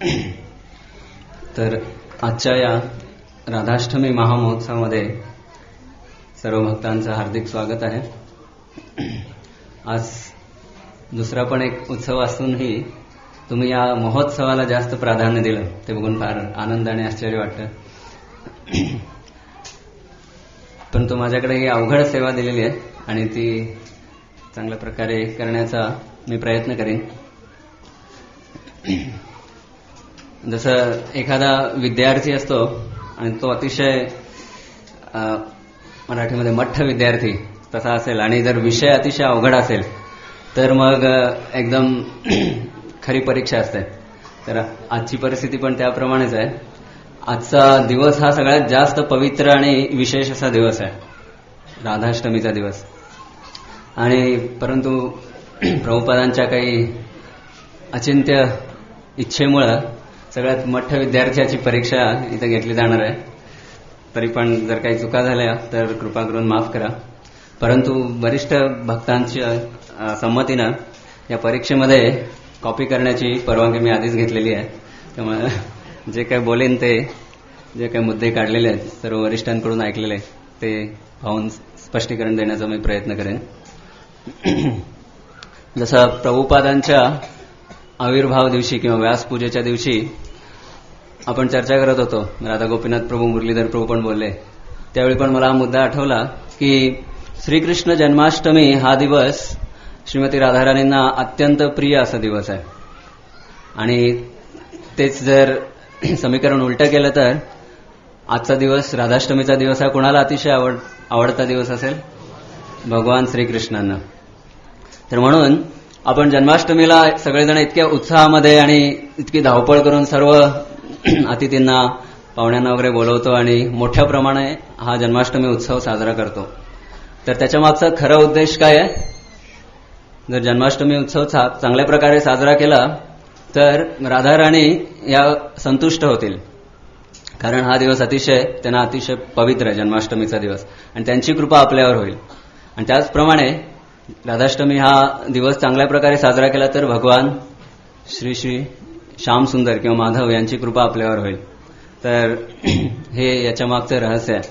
तर आजच्या या राधाष्टमी महामहोत्सवामध्ये सर्व भक्तांचं हार्दिक स्वागत आहे. आज दुसरा पण एक उत्सव असूनही तुम्ही या महोत्सवाला जास्त प्राधान्य दिलं ते बघून फार आनंद आणि आश्चर्य वाटतं. परंतु माझ्याकडे ही अवघड सेवा दिलेली आहे आणि ती चांगल्या प्रकारे करण्याचा मी प्रयत्न करेन. जसं एखादा विद्यार्थी असतो आणि तो अतिशय मराठीमध्ये मठ्ठ विद्यार्थी तसा असेल आणि जर विषय अतिशय अवघड असेल तर मग एकदम खरी परीक्षा असते. तर आजची परिस्थिती पण त्याप्रमाणेच आहे. आजचा दिवस हा सगळ्यात जास्त पवित्र आणि विशेष असा दिवस आहे, राधाष्टमीचा दिवस. आणि परंतु प्रभुपादांच्या काही अचिंत्य इच्छेमुळं सगळ्यात मोठ्या विद्यार्थ्याची परीक्षा इथं घेतली जाणार आहे. तरी पण जर काही चुका झाल्या तर कृपा करून माफ करा. परंतु वरिष्ठ भक्तांच्या संमतीनं या परीक्षेमध्ये कॉपी करण्याची परवानगी मी आधीच घेतलेली आहे. त्यामुळे जे काही बोलेन ते जे काही मुद्दे काढलेले आहेत सर्व वरिष्ठांकडून ऐकलेले ते पाहून स्पष्टीकरण देण्याचा मी प्रयत्न करेन. जसं प्रभुपादांच्या आविर्भाव दिवशी किंवा व्यासपूजेच्या दिवशी आपण चर्चा करत होतो, राधा गोपीनाथ प्रभू, मुरलीधर प्रभू पण बोलले, त्यावेळी पण मला हा मुद्दा आठवला की श्रीकृष्ण जन्माष्टमी हा दिवस श्रीमती राधाराणींना अत्यंत प्रिय असा दिवस आहे. आणि तेच जर समीकरण उलटं केलं तर आजचा दिवस, राधाष्टमीचा दिवस हा कुणाला अतिशय आवडता दिवस असेल? भगवान श्रीकृष्णांना. तर म्हणून आपण जन्माष्टमीला सगळेजण इतक्या उत्साहामध्ये आणि इतकी धावपळ करून सर्व अतिथींना, पाहुण्यांना वगैरे बोलवतो आणि मोठ्या प्रमाणे हा जन्माष्टमी उत्सव साजरा करतो. तर त्याच्या मागचा खरा उद्देश काय आहे? जर जन्माष्टमी उत्सव चांगल्या प्रकारे साजरा केला तर राधाराणी या संतुष्ट होतील, कारण हा दिवस त्यांना अतिशय पवित्र आहे, जन्माष्टमीचा दिवस, आणि त्यांची कृपा आपल्यावर होईल. आणि त्याचप्रमाणे राधाष्टमी हा दिवस चांगल्या प्रकारे साजरा केला तर भगवान श्री श्री श्याम सुंदर किंवा माधव यांची कृपा आपल्यावर होईल. तर हे याच्या मागचं रहस्य आहे.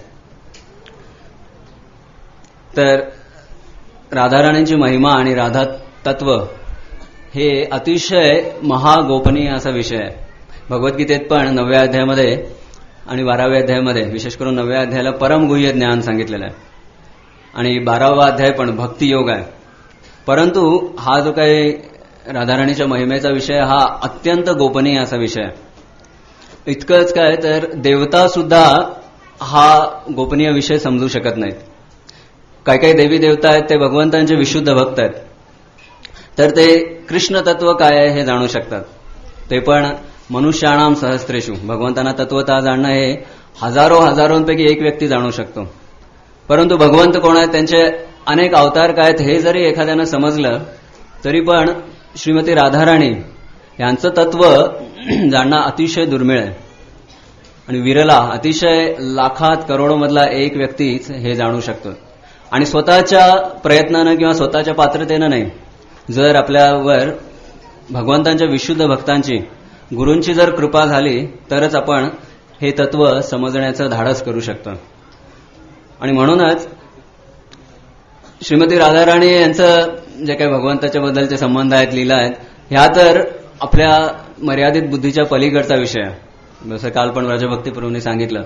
तर राधाराणींची महिमा आणि राधा तत्व हे अतिशय महागोपनीय असा विषय आहे. भगवद्गीतेत पण 9व्या अध्यायामध्ये आणि 12व्या अध्यायामध्ये, विशेष करून 9व्या अध्यायाला परमगुह्य ज्ञान सांगितलेलं आहे आणि 12वा अध्याय पण भक्तियोग आहे. परंतु हा जो काही राधाराणीच्या महिमेचा विषय हा अत्यंत गोपनीय असा विषय आहे. इतकंच काय तर देवता सुद्धा हा गोपनीय विषय समजू शकत नाहीत. काही काही देवी देवता आहेत ते भगवंतांचे विशुद्ध भक्त आहेत, तर ते कृष्ण तत्व काय आहे हे जाणू शकतात. ते पण मनुष्याणाम सहस्त्रेषु. भगवंतांना तत्वतः जाणणं हे हजारोंपैकी एक व्यक्ती जाणू शकतो. परंतु भगवंत कोण आहेत, त्यांचे अनेक अवतार काय आहेत हे जरी एखाद्यानं समजलं तरी पण श्रीमती राधाराणी यांचं तत्व जाणणं अतिशय दुर्मिळ आहे आणि विरला, अतिशय लाखात करोडोमधला एक व्यक्तीच हे जाणू शकतो. आणि स्वतःच्या प्रयत्नानं किंवा स्वतःच्या पात्रतेनं नाही, जर आपल्यावर भगवंतांच्या विशुद्ध भक्तांची, गुरूंची जर कृपा झाली तरच आपण हे तत्व समजण्याचं धाडस करू शकतो. आणि म्हणूनच श्रीमती राधाराणी यांचं जे काही भगवंताच्या बद्दलचे संबंध आहेत, लीला आहेत, ह्या तर आपल्या मर्यादित बुद्धीच्या पलीकडचा विषय आहे, जसं काल पण व्रजभक्ती प्रभूंनी सांगितलं.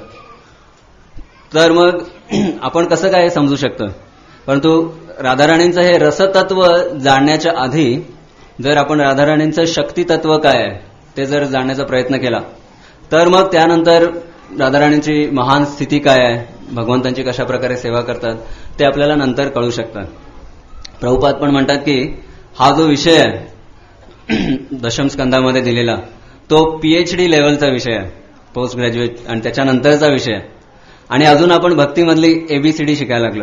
तर मग आपण कसं काय समजू शकतो? परंतु राधाराणींचं हे रसतत्व जाणण्याच्या आधी जर आपण राधाराणींचं शक्तितत्व काय आहे ते जर जाणण्याचा प्रयत्न केला तर मग त्यानंतर राधाराणींची महान स्थिती काय आहे, भगवंतांची कशा प्रकारे सेवा करतात ते आपल्याला नंतर कळू शकतात. प्रभुपाद पण म्हणतात की हा जो विषय आहे दशम स्कंदामध्ये दिलेला तो PhD लेवलचा विषय आहे, पोस्ट ग्रॅज्युएट, आणि त्याच्यानंतरचा विषय आहे. आणि अजून आपण भक्तीमधली ABCD शिकायला लागलो.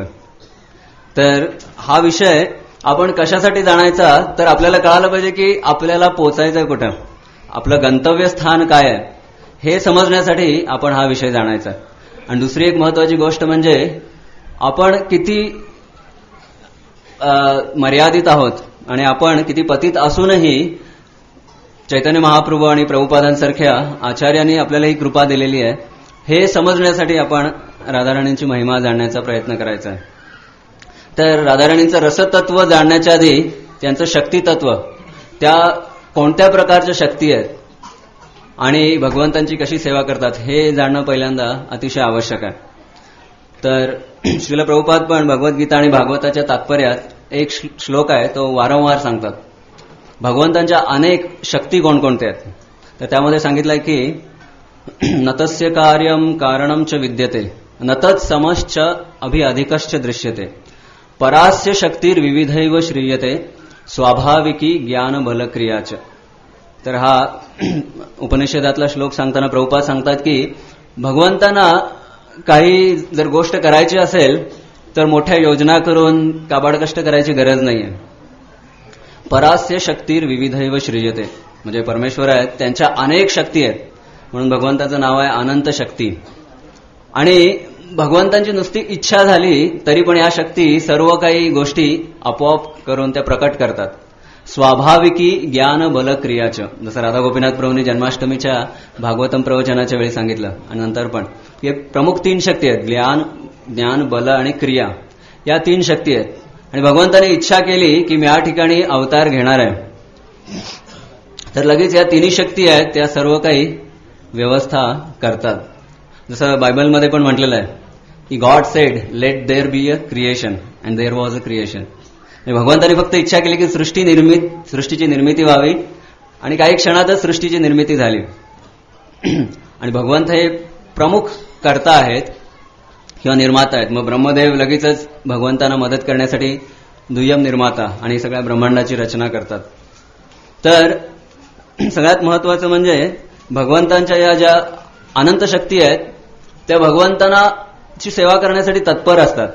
तर हा विषय आपण कशासाठी जाणायचा तर आपल्याला कळायला पाहिजे की आपल्याला पोचायचं कुठं, आपलं गंतव्यस्थान काय आहे हे समजण्यासाठी आपण हा विषय जाणायचा. आणि दुसरी एक महत्वाची गोष्ट म्हणजे आपण किती मर्यादित आहोत आणि आपण किती पतित असूनही चैतन्य महाप्रभू आणि प्रभुपादांसारख्या आचार्यांनी आपल्याला ही कृपा दिलेली आहे, हे समजण्यासाठी आपण राधाराणींची महिमा जाणण्याचा प्रयत्न करायचा आहे. तर राधाराणींचं रसतत्व जाणण्याच्या आधी त्यांचं शक्तितत्व, त्या कोणत्या प्रकारच्या शक्ती आहेत आणि भगवंतांची कशी सेवा करतात हे जाणणं पहिल्यांदा अतिशय आवश्यक आहे. तर श्रील प्रभुपाद पण भगवद्गीता आणि भागवताच्या तात्पर्यात एक श्लोक आहे, तो वारंवार सांगतात. भगवंतांच्या अनेक शक्ती कोणकोणत्या आहेत, तर त्यामध्ये सांगितलंय की नतस्य कार्यम कारणम च विद्यते नतत् समश्च अभिअधिकश्च दृश्यते परास्य शक्तीर विविधैव श्रीयते स्वाभाविकी ज्ञान बल क्रियाच. तर हा उपनिषदातला श्लोक सांगताना प्रभुपाद सांगतात की भगवंतांना काही जर गोष्ट करायची असेल तर मोठ्या योजना करून काबाड कष्ट करायची गरज नाहीये. परास्य शक्तीर विविधैव श्रीयते, म्हणजे परमेश्वर आहेत, त्यांच्या अनेक शक्ती आहेत, म्हणून भगवंताचं नाव आहे अनंत शक्ती. आणि भगवंतांची नुसती इच्छा झाली तरी पण या शक्ती सर्व काही गोष्टी आपोआप करून त्या प्रकट करतात. स्वाभाविकी ज्ञान बल क्रियाचं, जसं राधा गोपीनाथ प्रभूंनी जन्माष्टमीच्या भागवतम प्रवचनाच्या वेळी सांगितलं आणि नंतर पण हे प्रमुख 3 शक्ती आहेत, ज्ञान बल आणि क्रिया. या 3 शक्ती आहेत आणि भगवंताने इच्छा केली की मी या ठिकाणी अवतार घेणार आहे, तर लगेच या 3 शक्ती आहेत त्या सर्व काही व्यवस्था करतात. जसं बायबलमध्ये पण म्हटलेलं आहे की God said let there be a creation and there was a creation. भगवंताने फक्त इच्छा केली की सृष्टीची निर्मिती व्हावी आणि काही क्षणातच सृष्टीची निर्मिती झाली. आणि भगवंत हे प्रमुख कर्ता आहेत किंवा निर्माता आहेत. मग ब्रह्मदेव लगेचच भगवंतांना मदत करण्यासाठी दुय्यम निर्माता आणि सगळ्या ब्रह्मांडाची रचना करतात. तर सगळ्यात महत्वाचं म्हणजे भगवंतांच्या या ज्या अनंत शक्ती आहेत त्या भगवंतांची सेवा करण्यासाठी तत्पर असतात.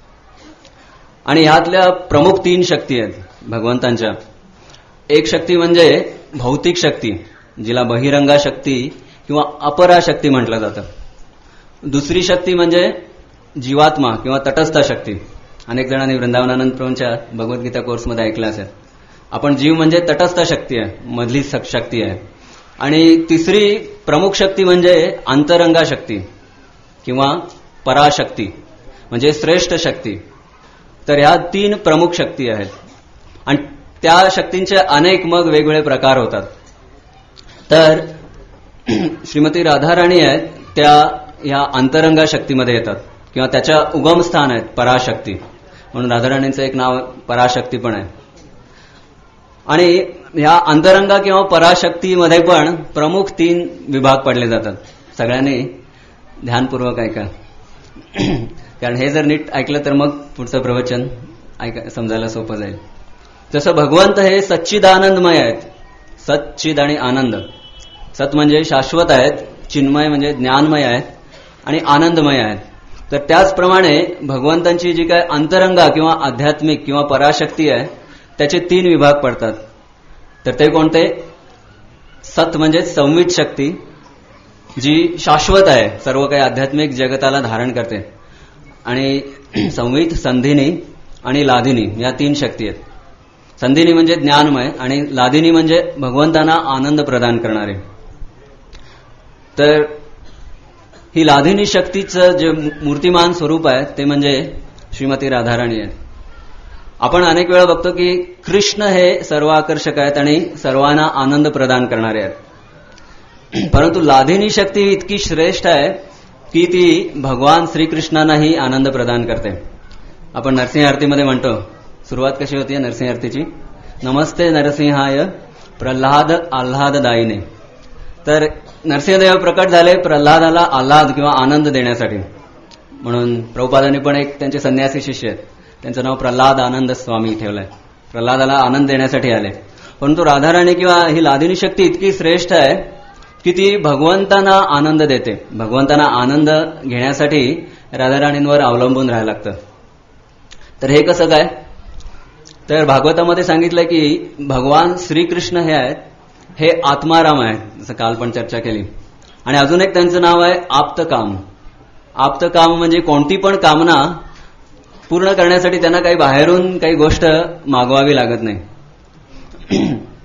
आणि ह्यातल्या प्रमुख 3 शक्ती आहेत भगवंतांच्या. एक शक्ती म्हणजे भौतिक शक्ती, जिला बहिरंगा शक्ती किंवा अपरा शक्ती म्हटलं जातं. दुसरी शक्ती म्हणजे जीवात्मा किंवा तटस्थ शक्ती. अनेक जणांनी वृंदावनानंद प्रभूंच्या भगवद्गीता कोर्समध्ये ऐकलं असेल. आपण जीव म्हणजे तटस्थ शक्ती आहे, मधली शक्ती आहे. आणि तिसरी प्रमुख शक्ती म्हणजे अंतरंगा शक्ती किंवा पराशक्ती म्हणजे श्रेष्ठ शक्ती. तर ह्या 3 प्रमुख शक्ती आहेत आणि त्या शक्तींचे अनेक मग वेगवेगळे प्रकार होतात. तर श्रीमती राधाराणी आहेत त्या ह्या अंतरंगा शक्तीमध्ये येतात किंवा त्याच्या उगम स्थान आहेत पराशक्ती, म्हणून राधाराणींचं एक नाव पराशक्ती पण आहे. आणि ह्या अंतरंगा किंवा पराशक्तीमध्ये पण प्रमुख 3 विभाग पडले जातात. सगळ्यांनी ध्यानपूर्वक ऐका, कारण हे जर नीट ऐकलं तर मग पुढचं प्रवचन समजायला सोपं जाईल. जसं भगवंत हे सच्चिदानंदमय आहेत, सच्चिद आणि आनंद. सत म्हणजे शाश्वत आहेत, चिन्मय म्हणजे ज्ञानमय आहेत आणि आनंदमय आहेत. तर त्याचप्रमाणे भगवंतांची जी काय अंतरंगा किंवा आध्यात्मिक किंवा पराशक्ती आहे त्याचे 3 विभाग पडतात. तर ते कोणते? सत म्हणजे संवित शक्ती, जी शाश्वत आहे, सर्व काही आध्यात्मिक जगताला धारण करते. आणि संवित, संधिनी आणि लादिनी या 3 शक्ती आहेत. संधिनी म्हणजे ज्ञानमय आणि लादिनी म्हणजे भगवंतांना आनंद प्रदान करणारे. तर ही लादिनी शक्तीचं जे मूर्तिमान स्वरूप आहे ते म्हणजे श्रीमती राधाराणी आहे. आपण अनेक वेळा बघतो की कृष्ण हे सर्व आकर्षक आहेत आणि सर्वांना आनंद प्रदान करणारे आहेत. परंतु लादिनी शक्ती इतकी श्रेष्ठ आहे की ती भगवान श्रीकृष्णांनाही आनंद प्रदान करते. आपण नरसिंह आरतीमध्ये म्हणतो, सुरुवात कशी होती नरसिंह आरतीची? नमस्ते नरसिंहाय प्रल्हाद आल्हाददायिने. तर नरसिंहदेव प्रकट झाले प्रल्हादाला आल्हाद किंवा आनंद देण्यासाठी. म्हणून प्रभुपादांनी पण एक त्यांचे संन्यासी शिष्य आहेत, त्यांचं नाव प्रल्हाद आनंद स्वामी ठेवलंय. प्रल्हादाला आनंद देण्यासाठी आले. परंतु राधाराणी किंवा ही लादिनी शक्ती इतकी श्रेष्ठ आहे की ती भगवंतांना आनंद देते. भगवंतांना आनंद घेण्यासाठी राधाराणींवर अवलंबून राहायला लागतं. तर हे कसं काय? तर भागवतामध्ये सांगितलंय की भगवान श्रीकृष्ण हे आहेत, हे आत्माराम आहेत, जसं काल पण चर्चा केली. आणि अजून एक त्यांचं नाव आहे आप्तकाम. आप्तकाम म्हणजे कोणती पण कामना पूर्ण करण्यासाठी त्यांना काही बाहेरून काही गोष्ट मागवावी लागत नाही.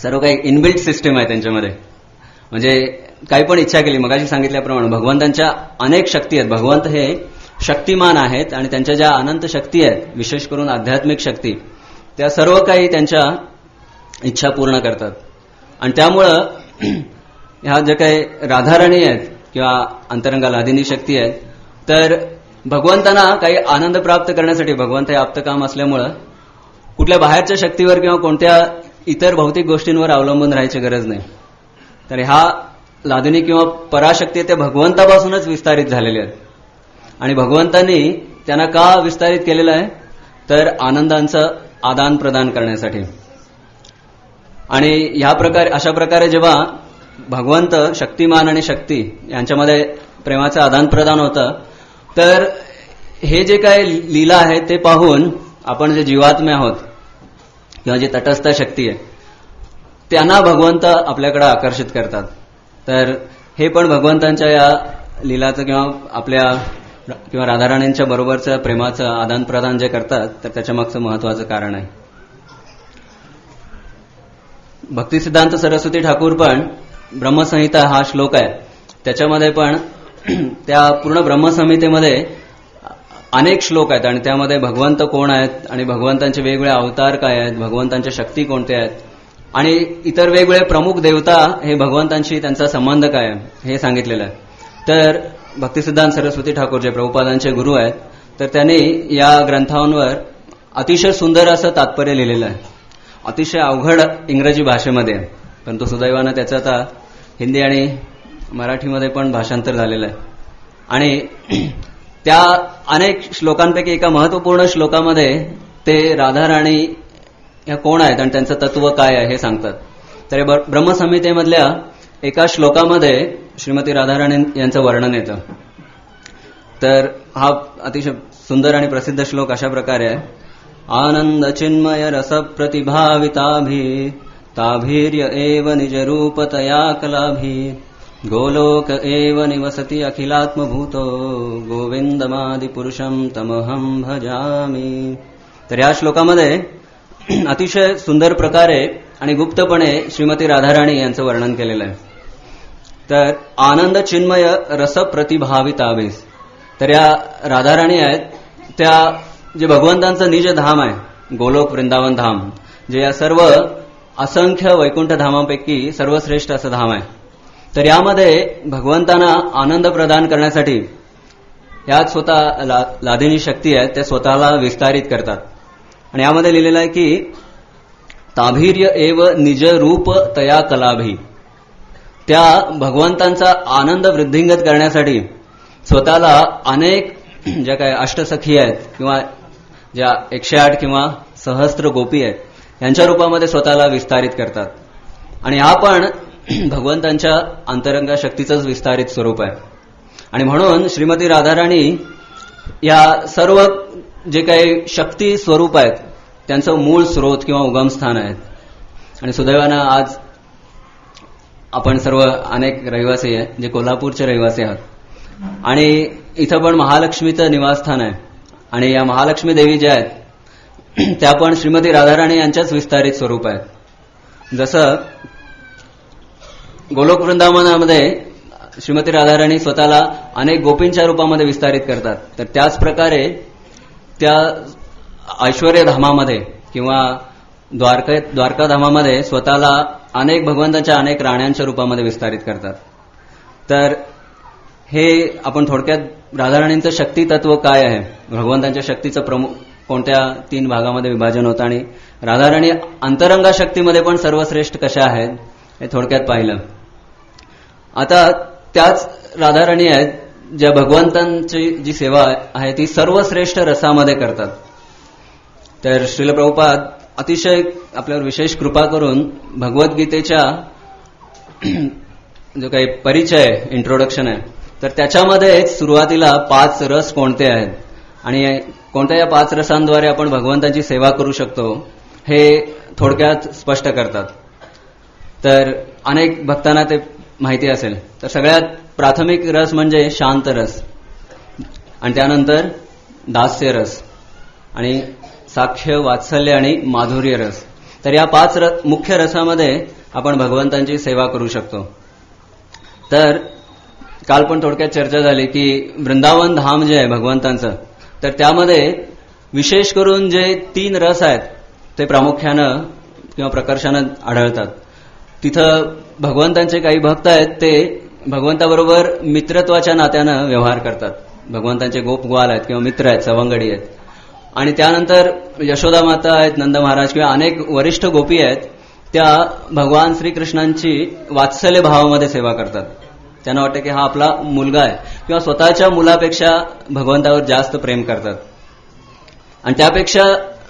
सर्व काही इनबिल्ट सिस्टीम आहे त्यांच्यामध्ये. म्हणजे काही पण इच्छा केली, मगाशी सांगितल्याप्रमाणे भगवंतांच्या अनेक शक्ती आहेत. भगवंत हे शक्तिमान आहेत आणि त्यांच्या ज्या अनंत शक्ती आहेत, विशेष करून आध्यात्मिक शक्ती, त्या सर्व काही त्यांच्या इच्छा पूर्ण करतात. आणि त्यामुळं ह्या ज्या काही राधाराणी आहेत किंवा अंतरंगा लादिनी शक्ती आहेत, तर भगवंतांना काही आनंद प्राप्त करण्यासाठी, भगवंत हे आप्तकाम असल्यामुळं कुठल्या बाहेरच्या शक्तीवर किंवा कोणत्या इतर भौतिक गोष्टींवर अवलंबून राहायची गरज नाही. तर ह्या लादिनी किंवा पराशक्ती त्या भगवंतापासूनच विस्तारित झालेल्या आहेत. आणि भगवंतांनी त्यांना का विस्तारित केलेलं आहे, तर आनंदांचं आदान प्रदान करण्यासाठी. आणि ह्या प्रकारे, अशा प्रकारे जेव्हा भगवंत, शक्तिमान आणि शक्ती यांच्यामध्ये प्रेमाचं आदान प्रदान होतं, तर हे जे काय लीला आहे ते पाहून आपण जे जीवात्मे आहोत किंवा जे तटस्थ शक्ती आहे, त्यांना भगवंत आपल्याकडे आकर्षित करतात. तर हे पण भगवंतांच्या या लीलाचं किंवा आपल्या किंवा राधाराणींच्या बरोबरचं प्रेमाचं आदान प्रदान जे करतात, तर त्याच्या मागचं महत्वाचं कारण आहे. भक्तिसिद्धांत सरस्वती ठाकूर पण ब्रह्मसंहिता हा श्लोक आहे, त्याच्यामध्ये पण त्या पूर्ण ब्रह्मसंहितेमध्ये अनेक श्लोक आहेत आणि त्यामध्ये भगवंत कोण आहेत आणि भगवंतांचे वेगवेगळे अवतार काय आहेत, भगवंतांच्या शक्ती कोणत्या आहेत आणि इतर वेगवेगळे प्रमुख देवता हे भगवंतांशी त्यांचा संबंध काय आहे हे सांगितलेलं आहे. तर भक्तिसिद्धांत सरस्वती ठाकूर जे प्रभुपादांचे गुरु आहेत, तर त्यांनी या ग्रंथांवर अतिशय सुंदर असं तात्पर्य लिहिलेलं आहे. अतिशय अवघड इंग्रजी भाषेमध्ये, परंतु सुदैवानं त्याचं आता हिंदी आणि मराठीमध्ये पण भाषांतर झालेलं आहे. आणि त्या अनेक श्लोकांपैकी एका महत्वपूर्ण श्लोकामध्ये ते राधाराणी ह्या कोण आहेत आणि त्यांचं तत्व काय आहे हे सांगतात. तर ब्रह्मसंहितेमधल्या एका श्लोकामध्ये श्रीमती राधाराणी यांचं वर्णन येतं. तर हा अतिशय सुंदर आणि प्रसिद्ध श्लोक अशा प्रकारे आहे. आनंद चिन्मय रस प्रतिभाविताभी ताभीर्य एव निज रूपतया कलाभी गोलोक एव निवसति अखिलात्मभूतो गोविंदमादि पुरुषम तमहं भजामी. तर या श्लोकामध्ये अतिशय सुंदर प्रकारे आणि गुप्तपणे श्रीमती राधाराणी यांचं वर्णन केलेलं आहे. तर आनंद चिन्मय रस प्रतिभाविताभीस, तर या राधाराणी आहेत त्या जे भगवंतांचं निज धाम आहे, गोलोक वृंदावन धाम, जे या सर्व असंख्य वैकुंठ धामांपैकी सर्वश्रेष्ठ असं धाम आहे. तर यामध्ये भगवंतांना आनंद प्रदान करण्यासाठी यात स्वतः लादिनी शक्ती आहेत, त्या स्वतःला विस्तारित करतात. आणि यामध्ये लिहिलेलं आहे की ताभीर्य एव निज रूप तया कलाभी, त्या भगवंतांचा आनंद वृद्धिंगत करण्यासाठी स्वतःला अनेक ज्या काय अष्टसखी आहेत किंवा ज्या 108 किंवा सहस्त्र गोपी आहेत यांच्या रूपामध्ये स्वतःला विस्तारित करतात. आणि हा पण भगवंतांच्या अंतरंगा शक्तीचंच विस्तारित स्वरूप आहे. आणि म्हणून श्रीमती राधाराणी या सर्व जे काही शक्ती स्वरूप आहेत त्यांचं मूळ स्रोत किंवा उगमस्थान आहेत. आणि सुदैवानं आज आपण सर्व अनेक रहिवासी आहे जे कोल्हापूरचे रहिवासी आहात आणि इथं पण महालक्ष्मीचं निवासस्थान आहे. आणि या महालक्ष्मी देवी ज्या आहेत त्या पण श्रीमती राधाराणी यांच्याच विस्तारित स्वरूप आहेत. जसं गोलोक वृंदावनामध्ये श्रीमती राधाराणी स्वतःला अनेक गोपींच्या रूपामध्ये विस्तारित करतात, तर त्याच प्रकारे त्या ऐश्वर्य धामामध्ये किंवा द्वारका धामामध्ये स्वतःला अनेक भगवंतांच्या अनेक राण्यांच्या रूपामध्ये विस्तारित करतात. तर हे आपण थोडक्यात राधाराणींचं शक्ती तत्व काय आहे, भगवंतांच्या शक्तीचं प्रमुख कोणत्या 3 भागामध्ये विभाजन होतं आणि राधाराणी अंतरंगा शक्तीमध्ये पण सर्वश्रेष्ठ कशा आहेत हे थोडक्यात पाहिलं. आता त्याच राधाराणी आहेत ज्या भगवंतांची जी सेवा आहे ती सर्वश्रेष्ठ रसामध्ये करतात. तर श्रील प्रभुपाद अतिशय आपल्यावर विशेष कृपा करून भगवद्गीतेच्या जो काही परिचय इंट्रोडक्शन आहे तर त्याच्यामध्ये सुरुवातीला 5 रस कोणते आहेत आणि कोणत्या या 5 रसांद्वारे आपण भगवंतांची सेवा करू शकतो हे थोडक्यात स्पष्ट करतात. तर अनेक भक्तांना ते माहिती असेल. तर सगळ्यात प्राथमिक रस म्हणजे शांत रस आणि त्यानंतर दास्य रस आणि साख्य वात्सल्य आणि माधुर्य रस. तर या 5 मुख्य रसामध्ये आपण भगवंतांची सेवा करू शकतो. तर काल पण थोडक्यात चर्चा झाली की वृंदावन धाम जे आहे भगवंतांचं, तर त्यामध्ये विशेष करून जे 3 रस आहेत ते प्रामुख्यानं किंवा प्रकर्षानं आढळतात. तिथं भगवंतांचे काही भक्त आहेत ते भगवंताबरोबर मित्रत्वाच्या नात्यानं व्यवहार करतात. भगवंतांचे गोपग्वाल आहेत किंवा मित्र आहेत, सवंगडी आहेत. आणि त्यानंतर यशोदा माता आहेत, नंद महाराज किंवा अनेक वरिष्ठ गोपी आहेत, त्या भगवान श्रीकृष्णांची वात्सल्य भावामध्ये सेवा करतात. त्यांना वाटतं की हा आपला मुलगा आहे किंवा स्वतःच्या मुलापेक्षा भगवंतावर जास्त प्रेम करतात. आणि त्यापेक्षा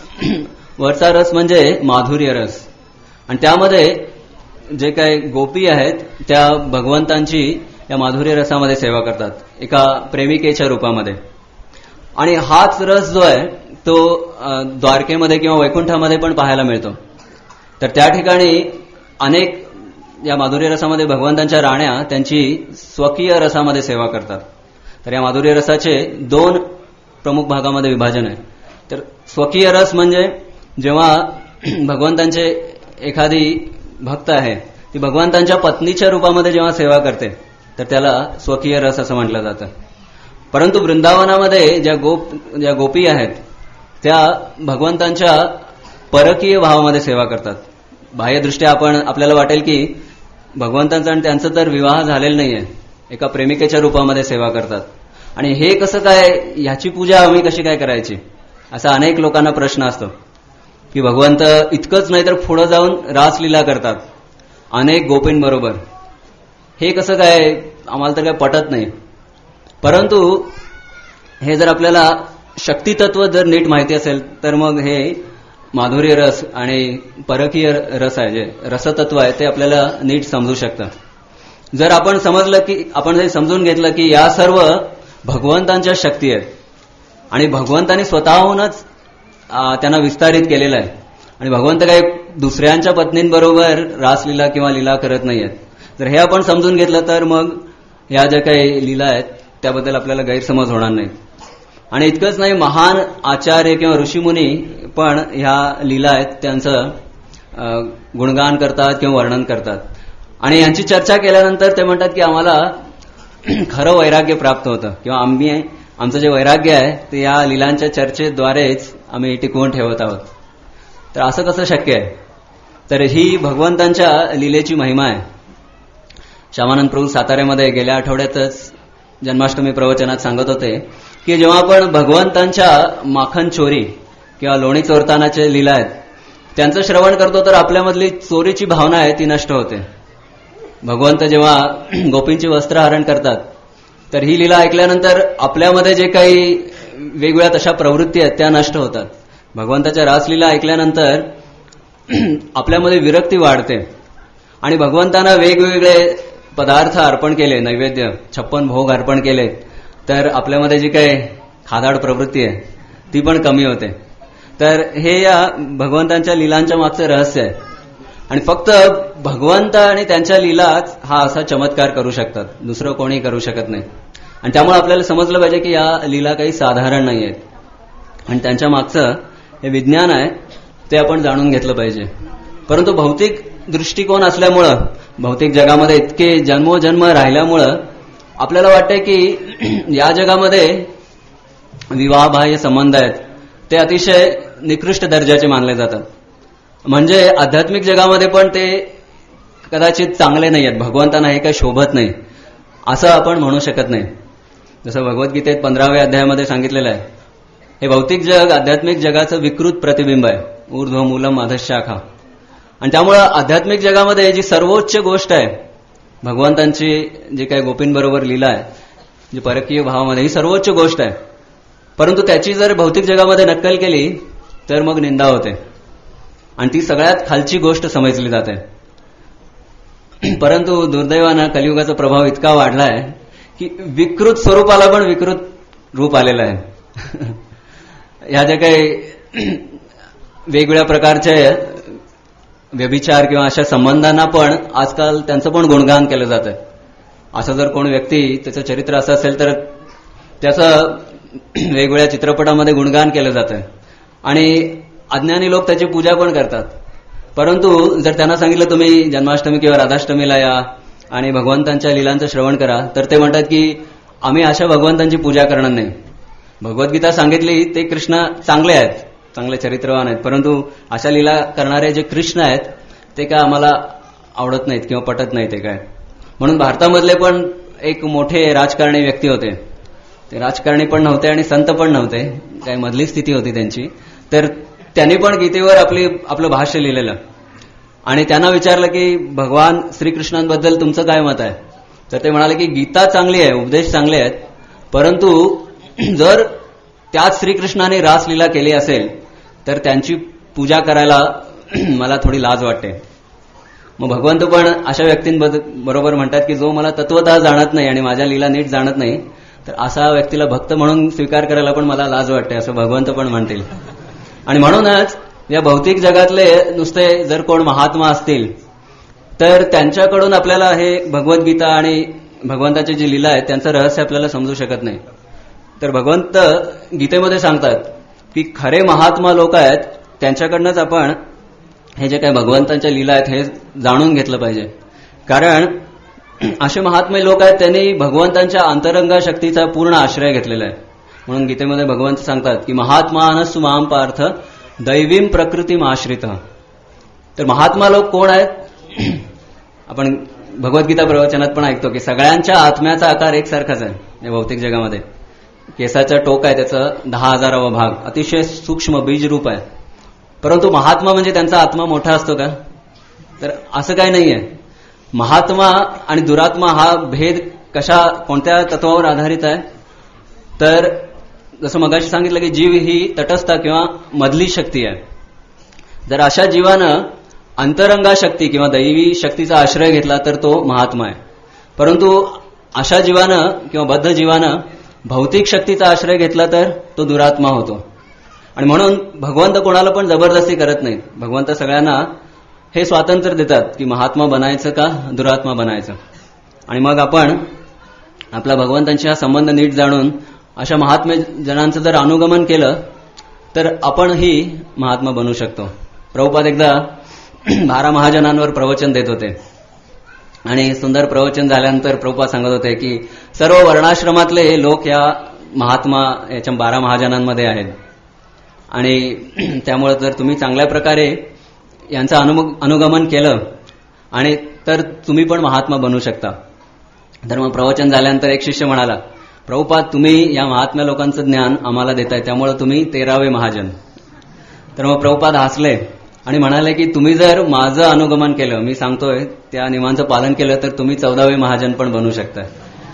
वरचा रस म्हणजे माधुर्य रस. आणि त्यामध्ये जे काही गोपी आहेत त्या भगवंतांची या माधुर्य रसामध्ये सेवा करतात एका प्रेमिकेच्या रूपामध्ये. आणि हाच रस जो आहे तो द्वारकेमध्ये किंवा वैकुंठामध्ये पण पाहायला मिळतो. तर त्या ठिकाणी अनेक या माधुर्य रसामध्ये भगवंतांच्या राण्या त्यांची स्वकीय रसामध्ये सेवा करतात. तर या माधुर्य रसाचे 2 प्रमुख भागामध्ये विभाजन आहे. तर स्वकीय रस म्हणजे जेव्हा भगवंतांचे एखादी भक्त आहे ती भगवंतांच्या पत्नीच्या रूपामध्ये जेव्हा सेवा करते तर त्याला स्वकीय रस असं म्हटलं जातं. परंतु वृंदावनामध्ये ज्या गोपी आहेत त्या भगवंतांच्या परकीय भावामध्ये सेवा करतात. बाह्यदृष्ट्या आपल्याला वाटेल की भगवंतांचा आणि त्यांचं तर विवाह झालेला नाहीये, एका प्रेमिकेच्या रूपामध्ये सेवा करतात. आणि हे कसं काय, ह्याची पूजा आम्ही कशी काय करायची, असा अनेक लोकांना प्रश्न असतो की भगवंत इतकंच नाही तर पुढे जाऊन रासलीला करतात अनेक गोपींबरोबर. हे कसं काय, आम्हाला तर काय पटत नाही. परंतु हे जर आपल्याला शक्तितत्व जर नीट माहिती असेल तर मग हे माधुर्य रस आणि परकीय रस आहे, जे रसतत्व आहे ते आपल्याला नीट समजू शकतं. जर आपण समजलं की आपण हे समजून घेतलं की या सर्व भगवंतांच्या शक्ती आहेत आणि भगवंतांनी स्वतःहूनच त्यांना विस्तारित केलेलं आहे आणि भगवंत काही दुसऱ्यांच्या पत्नींबरोबर रासलीला किंवा लीला करत नाहीयेत. जर हे आपण समजून घेतलं तर मग ह्या ज्या काही लीला आहेत त्याबद्दल आपल्याला गैरसमज होणार नाही. आणि इतकंच नाही, महान आचार्य किंवा ऋषीमुनी पण ह्या लीला आहेत त्यांचं गुणगान करतात किंवा वर्णन करतात. आणि यांची चर्चा केल्यानंतर ते म्हणतात की आम्हाला खरं वैराग्य प्राप्त होतं किंवा आमचं जे वैराग्य आहे ते या लीलांच्या चर्चेद्वारेच आम्ही टिकवून ठेवत आहोत. तर असं कसं शक्य आहे? तर ही भगवंतांच्या लीलेची महिमा आहे. श्यामानंद प्रभू साताऱ्यामध्ये गेल्या आठवड्यातच जन्माष्टमी प्रवचनात सांगत होते की जेव्हा आपण भगवंतांच्या माखन चोरी किंवा लोणी चोरतानाचे लीला आहेत त्यांचं श्रवण करतो तर आपल्यामधली चोरीची भावना आहे ती नष्ट होते. भगवंत जेव्हा गोपींची वस्त्रहरण करतात तर ही लीला ऐकल्यानंतर आपल्यामध्ये जे काही वेगवेगळ्या तशा प्रवृत्ती आहेत त्या नष्ट होतात. भगवंताच्या रासलीला ऐकल्यानंतर आपल्यामध्ये विरक्ती वाढते आणि भगवंतांना वेगवेगळे पदार्थ अर्पण केले, नैवेद्य 56 भोग अर्पण केले तर आपल्यामध्ये जी काही खादाड प्रवृत्ती आहे ती पण कमी होते. तर हे या भगवंतांच्या लीलांच्या मागचं रहस्य आहे. आणि फक्त भगवंत आणि त्यांच्या लीलाच हा असा चमत्कार करू शकतात, दुसरं कोणी करू शकत नाही. आणि त्यामुळे आपल्याला समजलं पाहिजे की या लीला काही साधारण नाही आहेत आणि त्यांच्या मागचं हे विज्ञान आहे ते आपण जाणून घेतलं पाहिजे. परंतु भौतिक दृष्टिकोन असल्यामुळं, भौतिक जगामध्ये इतके जन्मोजन्म राहिल्यामुळं आपल्याला वाटतंय की या जगामध्ये विवाहबाह्य संबंध आहेत ते अतिशय निकृष्ट दर्जाचे मानले जातात. म्हणजे आध्यात्मिक जगामध्ये पण ते कदाचित चांगले नाही आहेत, भगवंतांना हे काही शोभत नाही असं आपण म्हणू शकत नाही. जसं भगवद्गीतेत 15व्या अध्यायामध्ये सांगितलेलं आहे, हे भौतिक जग आध्यात्मिक जगाचं विकृत प्रतिबिंब आहे, ऊर्ध्व मूलम अधशाखा. आणि त्यामुळं आध्यात्मिक जगामध्ये जी सर्वोच्च गोष्ट आहे भगवंतांची जी काही गोपींबरोबर लीला आहे, जी परकीय भावामध्ये, ही सर्वोच्च गोष्ट आहे. परंतु त्याची जर भौतिक जगामध्ये नक्कल केली तर मग निंदा होते आणि ती सगळ्यात खालची गोष्ट समजली जाते. परंतु दुर्दैवानं कलियुगाचा प्रभाव इतका वाढला आहे की विकृत स्वरूपाला पण विकृत रूप आलेलं आहे. ह्या ज्या काही वेगवेगळ्या प्रकारचे व्यभिचार किंवा अशा संबंधांना पण आजकाल त्यांचं पण गुणगान केलं जातं. असं जर कोण व्यक्ती त्याचं चरित्र असं असेल तर त्याचं वेगवेगळ्या चित्रपटामध्ये गुणगान केलं जातं आणि अज्ञानी लोक त्याची पूजा पण करतात. परंतु जर त्यांना सांगितलं तुम्ही जन्माष्टमी किंवा राधाष्टमीला या आणि भगवंतांच्या लीलांचं श्रवण करा, तर ते म्हणतात की आम्ही अशा भगवंतांची पूजा करणार नाही. भगवद्गीता सांगितली ते कृष्ण चांगले आहेत, चांगले चरित्रवान आहेत, परंतु अशा लीला करणारे जे कृष्ण आहेत ते काय आम्हाला आवडत नाहीत किंवा पटत नाही ते काय. म्हणून भारतामधले पण एक मोठे राजकारणी व्यक्ती होते, ते राजकारणी पण नव्हते आणि संत पण नव्हते, काही मधली स्थिती होती त्यांची. तर त्यांनी पण गीतेवर आपलं भाष्य लिहिलेलं आणि त्यांना विचारलं की भगवान श्रीकृष्णांबद्दल तुमचं काय मत आहे. तर ते म्हणाले की गीता चांगली आहे, उपदेश चांगले आहेत, परंतु जर त्याच श्रीकृष्णाने रासलीला केली असेल तर त्यांची पूजा करायला मला थोडी लाज वाटते. मग भगवंत पण अशा व्यक्तींबरोबर म्हणतात की जो मला तत्वतः जाणत नाही आणि माझ्या लीला नीट जाणत नाही, तर असा व्यक्तीला भक्त म्हणून स्वीकार करायला पण मला लाज वाटते, असं भगवंत पण म्हणतील. आणि म्हणूनच या भौतिक जगातले नुसते जर कोण महात्मा असतील तर त्यांच्याकडून आपल्याला हे भगवद्गीता आणि भगवंताची जी लीला आहे त्यांचं रहस्य आपल्याला समजू शकत नाही. तर भगवंत गीतेमध्ये सांगतात की खरे महात्मा लोक आहेत त्यांच्याकडनंच आपण हे जे काही भगवंतांच्या लीला आहेत हे जाणून घेतलं पाहिजे. कारण असे महात्मे लोक आहेत त्यांनी भगवंतांच्या अंतरंग शक्तीचा पूर्ण आश्रय घेतलेला आहे. म्हणून गीतेमध्ये भगवंत सांगतात की महात्मानस्तु मां पार्थ दैवीम प्रकृतीम आश्रित. तर महात्मा लोक कोण आहेत? आपण भगवद्गीता प्रवचनात पण ऐकतो की सगळ्यांच्या आत्म्याचा आकार एकसारखाच आहे. या भौतिक जगामध्ये केसाचं टोक आहे त्याचं 10,000वा भाग, अतिशय सूक्ष्म बीज रूप आहे. परंतु महात्मा म्हणजे त्यांचा आत्मा मोठा असतो का? तर असं काही नाहीये. महात्मा आणि दुरात्मा हा भेद कोणत्या तत्वावर आधारित आहे? तर जसं मगाशी सांगितलं की जीव ही तटस्थ किंवा मधली शक्ती आहे. जर अशा जीवानं अंतरंगा शक्ती किंवा दैवी शक्तीचा आश्रय घेतला तर तो महात्मा आहे. परंतु अशा जीवानं किंवा बद्ध जीवानं भौतिक शक्तीचा आश्रय घेतला तर तो दुरात्मा होतो. आणि म्हणून भगवंत कोणाला पण जबरदस्ती करत नाहीत. भगवंत सगळ्यांना हे स्वातंत्र्य देतात की महात्मा बनायचं का दुरात्मा बनायचं. आणि मग आपण आपला भगवंतांशी हा संबंध नीट जाणून अशा महात्मे जनांचं जर अनुगमन केलं तर आपणही महात्मा बनू शकतो. प्रभुपाद एकदा 12 महाजनांवर प्रवचन देत होते आणि सुंदर प्रवचन झाल्यानंतर प्रभुपाद सांगत होते की सर्व वर्णाश्रमातले लोक या महात्मा याच्या 12 महाजनांमध्ये आहेत आणि त्यामुळे जर तुम्ही चांगल्या प्रकारे यांचं अनुगमन केलं आणि तर तुम्ही पण महात्मा बनू शकता. तर मग प्रवचन झाल्यानंतर एक शिष्य म्हणाला, प्रभुपाद तुम्ही या महात्म्या लोकांचं ज्ञान आम्हाला देताय त्यामुळे तुम्ही 13वे महाजन. तर मग प्रभुपाद हसले आणि म्हणाले की तुम्ही जर माझं अनुगमन केलं, मी सांगतोय त्या नियमांचं पालन केलं तर तुम्ही 14वे महाजन पण बनू शकता.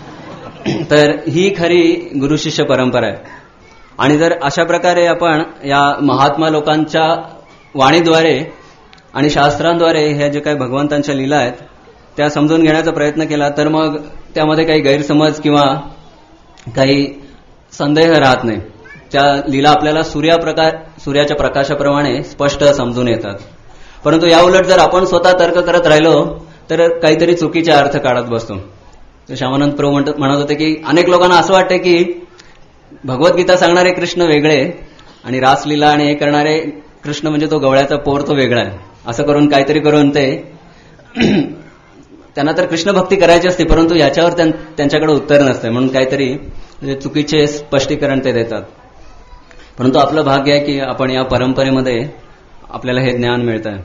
तर ही खरी गुरु शिष्य परंपरा आहे. आणि जर अशा प्रकारे आपण या महात्मा लोकांच्या वाणीद्वारे आणि शास्त्रांद्वारे ह्या जे काही भगवंतांच्या लीला आहेत त्या समजून घेण्याचा प्रयत्न केला तर मग त्यामध्ये काही गैरसमज किंवा काही संदेह राहत नाही. त्या लीला आपल्याला सूर्याच्या प्रकाशाप्रमाणे स्पष्ट समजून येतात. परंतु याउलट जर आपण स्वतः तर्क करत राहिलो तर काहीतरी चुकीचे अर्थ काढत बसतो. तर श्यामानंद प्रभू म्हणत होते की अनेक लोकांना असं वाटतं की भगवद्गीता सांगणारे कृष्ण वेगळे आणि रासलीला आणि हे करणारे कृष्ण म्हणजे तो गवळ्याचा पोर तो वेगळा आहे, असं करून काहीतरी करून ते त्यांना तर कृष्ण भक्ती करायची असते परंतु याच्यावर त्यांच्याकडे उत्तर नसते म्हणून काहीतरी चुकीचे स्पष्टीकरण ते देतात. परंतु आपलं भाग्य आहे की आपण या परंपरेमध्ये आपल्याला हे ज्ञान मिळत आहे.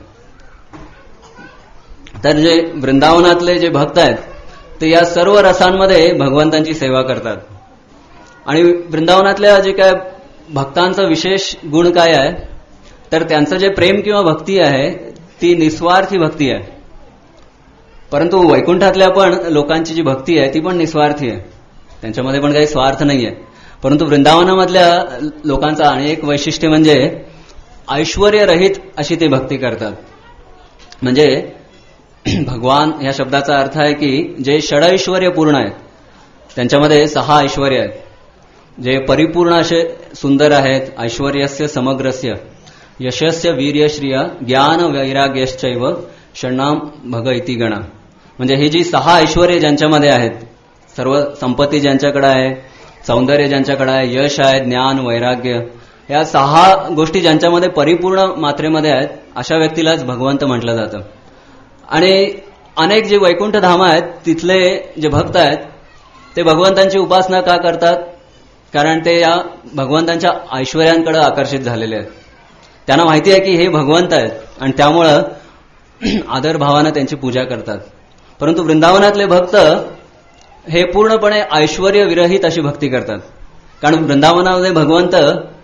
तर जे वृंदावनातले जे भक्त आहेत ते या सर्व रसांमध्ये भगवंतांची सेवा करतात. आणि वृंदावनातल्या जे काय भक्तांचा विशेष गुण काय आहे तर त्यांचं जे प्रेम किंवा भक्ती आहे ती निस्वार्थी भक्ती आहे. परंतु वैकुंठातल्या पण लोकांची जी भक्ती आहे ती पण निस्वार्थी आहे, त्यांच्यामध्ये पण काही स्वार्थ नाहीये. परंतु वृंदावनामधल्या लोकांचं आणि एक वैशिष्ट्य म्हणजे ऐश्वर्यरहित अशी ते भक्ती करतात. म्हणजे भगवान या शब्दाचा अर्थ आहे की जे षडैश्वर्य पूर्ण आहेत त्यांच्यामध्ये 6 ऐश्वर्य आहेत जे परिपूर्ण असे सुंदर आहेत. ऐश्वर्यस्य समग्रस्य यशस्य वीर्यश्रिय ज्ञान वैराग्यश्चैव षण्णाम भग इति गणा. म्हणजे ही जी 6 ऐश्वर्य ज्यांच्यामध्ये आहेत, सर्व संपत्ती ज्यांच्याकडे आहे, सौंदर्य ज्यांच्याकडे आहे, यश आहे, ज्ञान वैराग्य या 6 गोष्टी ज्यांच्यामध्ये परिपूर्ण मात्रेमध्ये आहेत अशा व्यक्तीलाच भगवंत म्हटलं जातं. आणि अनेक जे वैकुंठ धाम आहेत तिथले जे भक्त आहेत ते भगवंतांची उपासना का करतात? कारण ते या भगवंतांच्या ऐश्वर्यांकडे आकर्षित झालेले आहेत. त्यांना माहिती आहे की हे भगवंत आहेत आणि त्यामुळं आदरभावानं त्यांची पूजा करतात. परंतु वृंदावनातले भक्त हे पूर्णपणे ऐश्वर्य विरहित अशी भक्ती करतात. कारण वृंदावनामध्ये भगवंत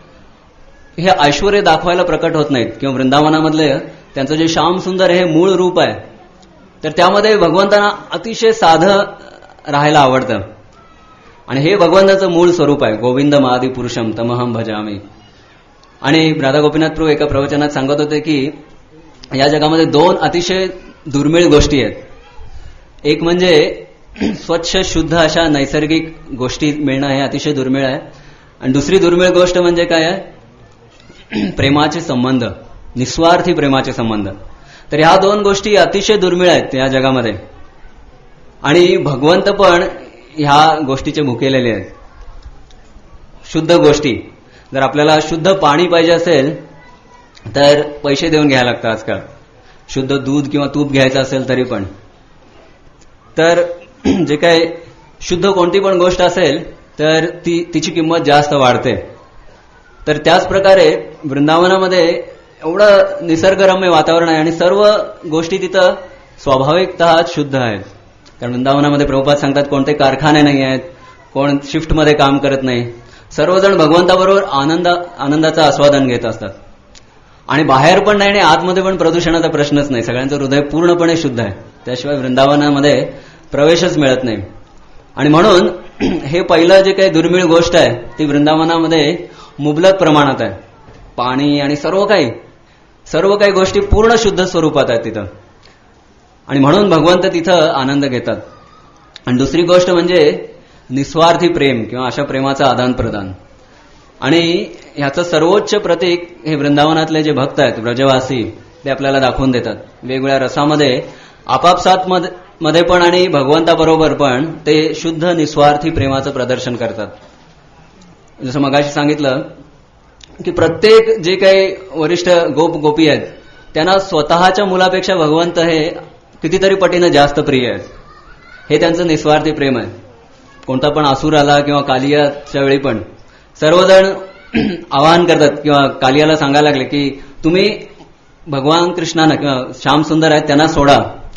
हे ऐश्वर्य दाखवायला प्रकट होत नाहीत किंवा वृंदावनामधले त्यांचं जे श्याम सुंदर हे मूळ रूप आहे तर त्यामध्ये भगवंतांना अतिशय साधं राहायला आवडतं. आणि हे भगवंताचं मूळ स्वरूप आहे. गोविंद मादी पुरुषम तमहम भजामी. आणि राधा गोपीनाथ प्रभू एका प्रवचनात सांगत होते की या जगामध्ये 2 अतिशय दुर्मिळ गोष्टी आहेत. एक म्हणजे स्वच्छ शुद्ध अशा नैसर्गिक गोष्टी मिळणं हे अतिशय दुर्मिळ आहे. आणि दुसरी दुर्मिळ गोष्ट म्हणजे काय आहे? प्रेमाचे संबंध, निस्वार्थी प्रेमाचे संबंध. तर ह्या 2 गोष्टी अतिशय दुर्मिळ आहेत या जगामध्ये. आणि भगवंत पण ह्या गोष्टीचे भुकेलेले आहेत. शुद्ध गोष्टी. जर आपल्याला शुद्ध पाणी पाहिजे असेल तर पैसे देऊन घ्यायला लागतं आजकाल. शुद्ध दूध किंवा तूप घ्यायचं असेल तरी पण. तर जे काय शुद्ध कोणती पण गोष्ट असेल तर तिची किंमत जास्त वाढते. तर त्याच प्रकारे वृंदावनामध्ये एवढं निसर्गरम्य वातावरण आहे आणि सर्व गोष्टी तिथं स्वाभाविकतः शुद्ध आहेत. कारण वृंदावनामध्ये प्रभुपाद सांगतात कोणते कारखाने नाही आहेत, कोण शिफ्टमध्ये काम करत नाही. सर्वजण भगवंताबरोबर आनंदाचा आस्वादन घेत असतात. आणि बाहेर पण नाही आणि आतमध्ये पण प्रदूषणाचा प्रश्नच नाही. सगळ्यांचं हृदय पूर्णपणे शुद्ध आहे. त्याशिवाय वृंदावनामध्ये प्रवेशच मिळत नाही. आणि म्हणून हे पहिलं जे काही दुर्मिळ गोष्ट आहे ती वृंदावनामध्ये मुबलक प्रमाणात आहे. पाणी आणि सर्व काही गोष्टी पूर्ण शुद्ध स्वरूपात आहेत तिथं. आणि म्हणून भगवंत तिथं आनंद घेतात. आणि दुसरी गोष्ट म्हणजे निस्वार्थी प्रेम किंवा अशा प्रेमाचं आदान प्रदान. आणि ह्याचं सर्वोच्च प्रतीक हे वृंदावनातले जे भक्त आहेत व्रजवासी ते आपल्याला दाखवून देतात. वेगवेगळ्या रसामध्ये आपापसात मध्ये पण आणि भगवंताबरोबर पण ते शुद्ध निस्वार्थी प्रेमाचं प्रदर्शन करतात. जसं मगाशी सांगितलं की प्रत्येक जे काही वरिष्ठ गोपी आहेत त्यांना स्वतःच्या मुलापेक्षा भगवंत हे कितीतरी पटीनं जास्त प्रिय आहेत. हे त्यांचं निस्वार्थी प्रेम आहे. कोणता पण असुर आला किंवा कालियाच्या वेळी पण सर्वजण आवाहन करतात किंवा कालियाला सांगायला लागले की तुम्ही भगवान कृष्णांना किंवा श्याम सुंदर आहेत त्यांना सोडा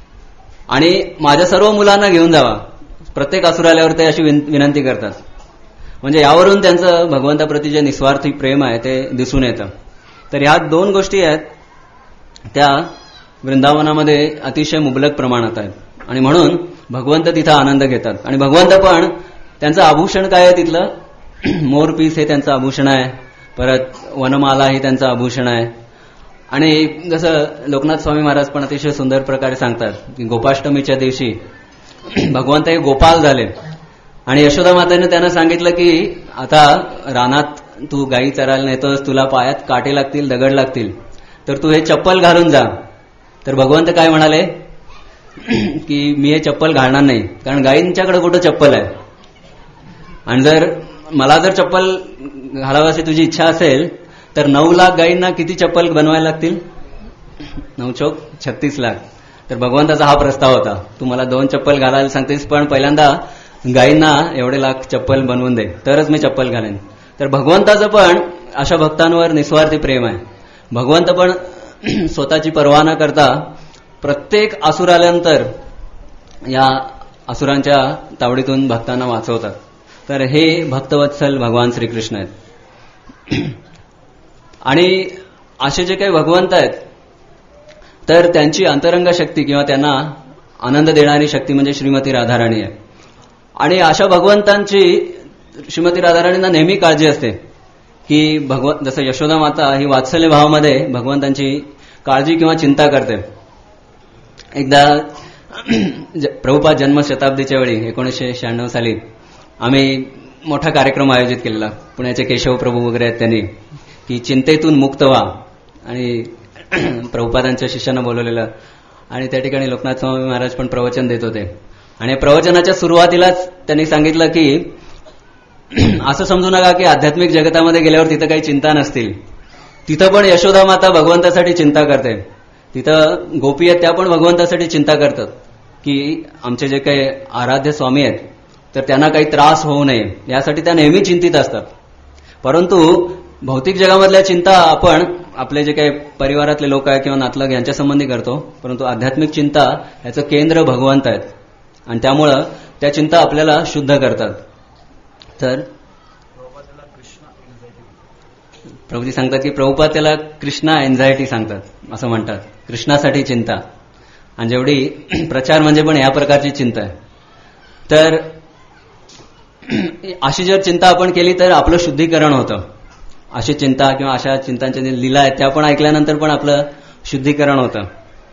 आणि माझ्या सर्व मुलांना घेऊन जावा. प्रत्येक असुर आल्यावर ते अशी विनंती करतात. म्हणजे यावरून त्यांचं भगवंताप्रती जे निस्वार्थी प्रेम आहे ते दिसून येतं. तर ह्या 2 गोष्टी आहेत त्या वृंदावनामध्ये अतिशय मुबलक प्रमाणात आहेत. आणि म्हणून भगवंत तिथं आनंद घेतात. आणि भगवंत पण त्यांचं आभूषण काय आहे तिथलं? मोरपीस हे त्यांचं आभूषण आहे. परत वनमाला ही त्यांचं आभूषण आहे. आणि जसं लोकनाथ स्वामी महाराज पण अतिशय सुंदर प्रकारे सांगतात की गोपाष्टमीच्या दिवशी भगवंत हे गोपाल झाले आणि यशोदा मातेने त्यांना सांगितलं की आता रानात तू गायी चरायला नेतोस, तुला पायात काटे लागतील, दगड लागतील, तर तू हे चप्पल घालून जा. तर भगवंत काय म्हणाले की मी हे चप्पल घालणार नाही, कारण गायींच्याकडे कुठं चप्पल आहे. आणि जर मला जर चप्पल घालावाची तुझी इच्छा असेल तर 9 लाख गायींना किती चप्पल बनवायला लागतील? 9 चौक 36 लाख. तर भगवंताचा हा प्रस्ताव होता, तू मला 2 चप्पल घालायला सांगतेस पण पहिल्यांदा गायींना एवढे लाख चप्पल बनवून दे, तरच मी चप्पल घालेन. तर भगवंताचं पण अशा भक्तांवर निस्वार्थी प्रेम आहे. भगवंत पण स्वतःची पर्वा न करता प्रत्येक असुर आल्यानंतर या असुरांच्या तावडीतून भक्तांना वाचवतात. तर हे भक्तवत्सल भगवान श्रीकृष्ण आहेत. आणि असे जे काही भगवंत आहेत तर त्यांची अंतरंग शक्ती किंवा त्यांना आनंद देणारी शक्ती म्हणजे श्रीमती राधाराणी आहे. आणि अशा भगवंतांची श्रीमती राधाराणींना नेहमी काळजी असते की जसं यशोदा माता ही वात्सल्य भावामध्ये भगवंतांची काळजी किंवा चिंता करते. एकदा प्रभुपाद जन्मशताब्दीच्या वेळी 1996 साली आम्ही मोठा कार्यक्रम आयोजित केलेला. पुण्याचे केशव प्रभू वगैरे आहेत त्यांनी की चिंतेतून मुक्त व्हा आणि प्रभुपादांच्या शिष्यांना बोलवलेलं. आणि त्या ठिकाणी लोकनाथ स्वामी महाराज पण प्रवचन देत होते. आणि प्रवचनाच्या सुरुवातीलाच त्यांनी सांगितलं की असं समजू नका की आध्यात्मिक जगतामध्ये गेल्यावर तिथं काही चिंता नसतील. तिथं पण यशोदा माता भगवंतासाठी चिंता करते. तिथं गोपी आहेत त्या पण भगवंतासाठी चिंता करतात की आमचे जे काही आराध्य स्वामी आहेत तर त्यांना काही त्रास होऊ नये यासाठी त्या नेहमी चिंतित असतात. परंतु भौतिक जगामधल्या चिंता आपण आपले जे काही परिवारातले लोक आहेत किंवा नातलग यांच्या संबंधी करतो, परंतु आध्यात्मिक चिंता याचं केंद्र भगवंत आहेत आणि त्यामुळं त्या चिंता आपल्याला शुद्ध करतात. तर प्रभुजी सांगतात की प्रभुपाद त्याला कृष्णा एन्झायटी सांगतात असं म्हणतात, कृष्णासाठी चिंता. आणि जेवढी प्रचार म्हणजे पण या प्रकारची चिंता आहे. तर अशी जर चिंता आपण केली तर आपलं शुद्धीकरण होतं. अशी चिंता किंवा अशा चिंतांच्या लीला आहेत त्या पण ऐकल्यानंतर पण आपलं शुद्धीकरण होतं.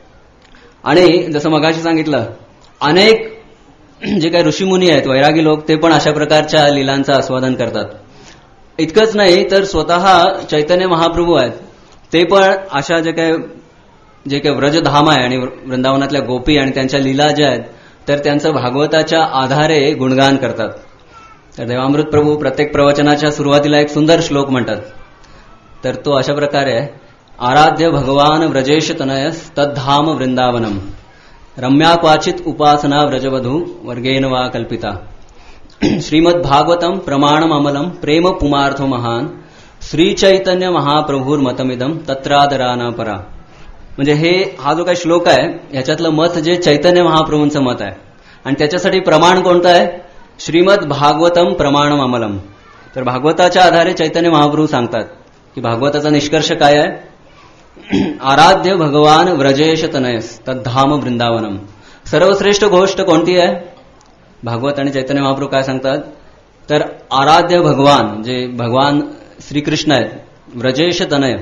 आणि जसं मगाशी सांगितलं अनेक जे काही ऋषीमुनी आहेत वैरागी लोक ते पण अशा प्रकारच्या लीलांचं आस्वादन करतात. इतकंच नाही तर स्वतः चैतन्य महाप्रभू आहेत ते पण अशा जे काही व्रजधाम आहे आणि वृंदावनातल्या गोपी आणि त्यांच्या लीला ज्या आहेत तर त्यांचं भागवताच्या आधारे गुणगान करतात. तर देवामृत प्रभू प्रत्येक प्रवचनाच्या सुरुवातीला एक सुंदर श्लोक म्हणतात. तर तो अशा प्रकारे आहे, आराध्य भगवान व्रजेश तनयस तद्धाम वृंदावनम रम्या क्वाचित उपासना व्रजवधू वर्गेन वा कल्पिता श्रीमद भागवतम प्रमाणम अमलम प्रेम पुमार्थो महान श्री चैतन्य महाप्रभुर्मतमिदम तत्रादराना परा. म्हणजे हा जो काही श्लोक आहे ह्याच्यातलं मत जे चैतन्य महाप्रभूंचं मत आहे आणि त्याच्यासाठी प्रमाण कोणतं आहे, श्रीमद भागवतम प्रमाणम अमलम. तर भागवताच्या आधारे चैतन्य महाप्रभू सांगतात की भागवताचा निष्कर्ष काय आहे, आराध्य भगवान व्रजेश तनयस तद्धाम वृंदावनम. सर्वश्रेष्ठ गोष्ट कोणती आहे, भागवत आणि चैतन्य महाप्रभू काय सांगतात, तर आराध्य भगवान जे भगवान श्रीकृष्ण आहेत व्रजेश तनय,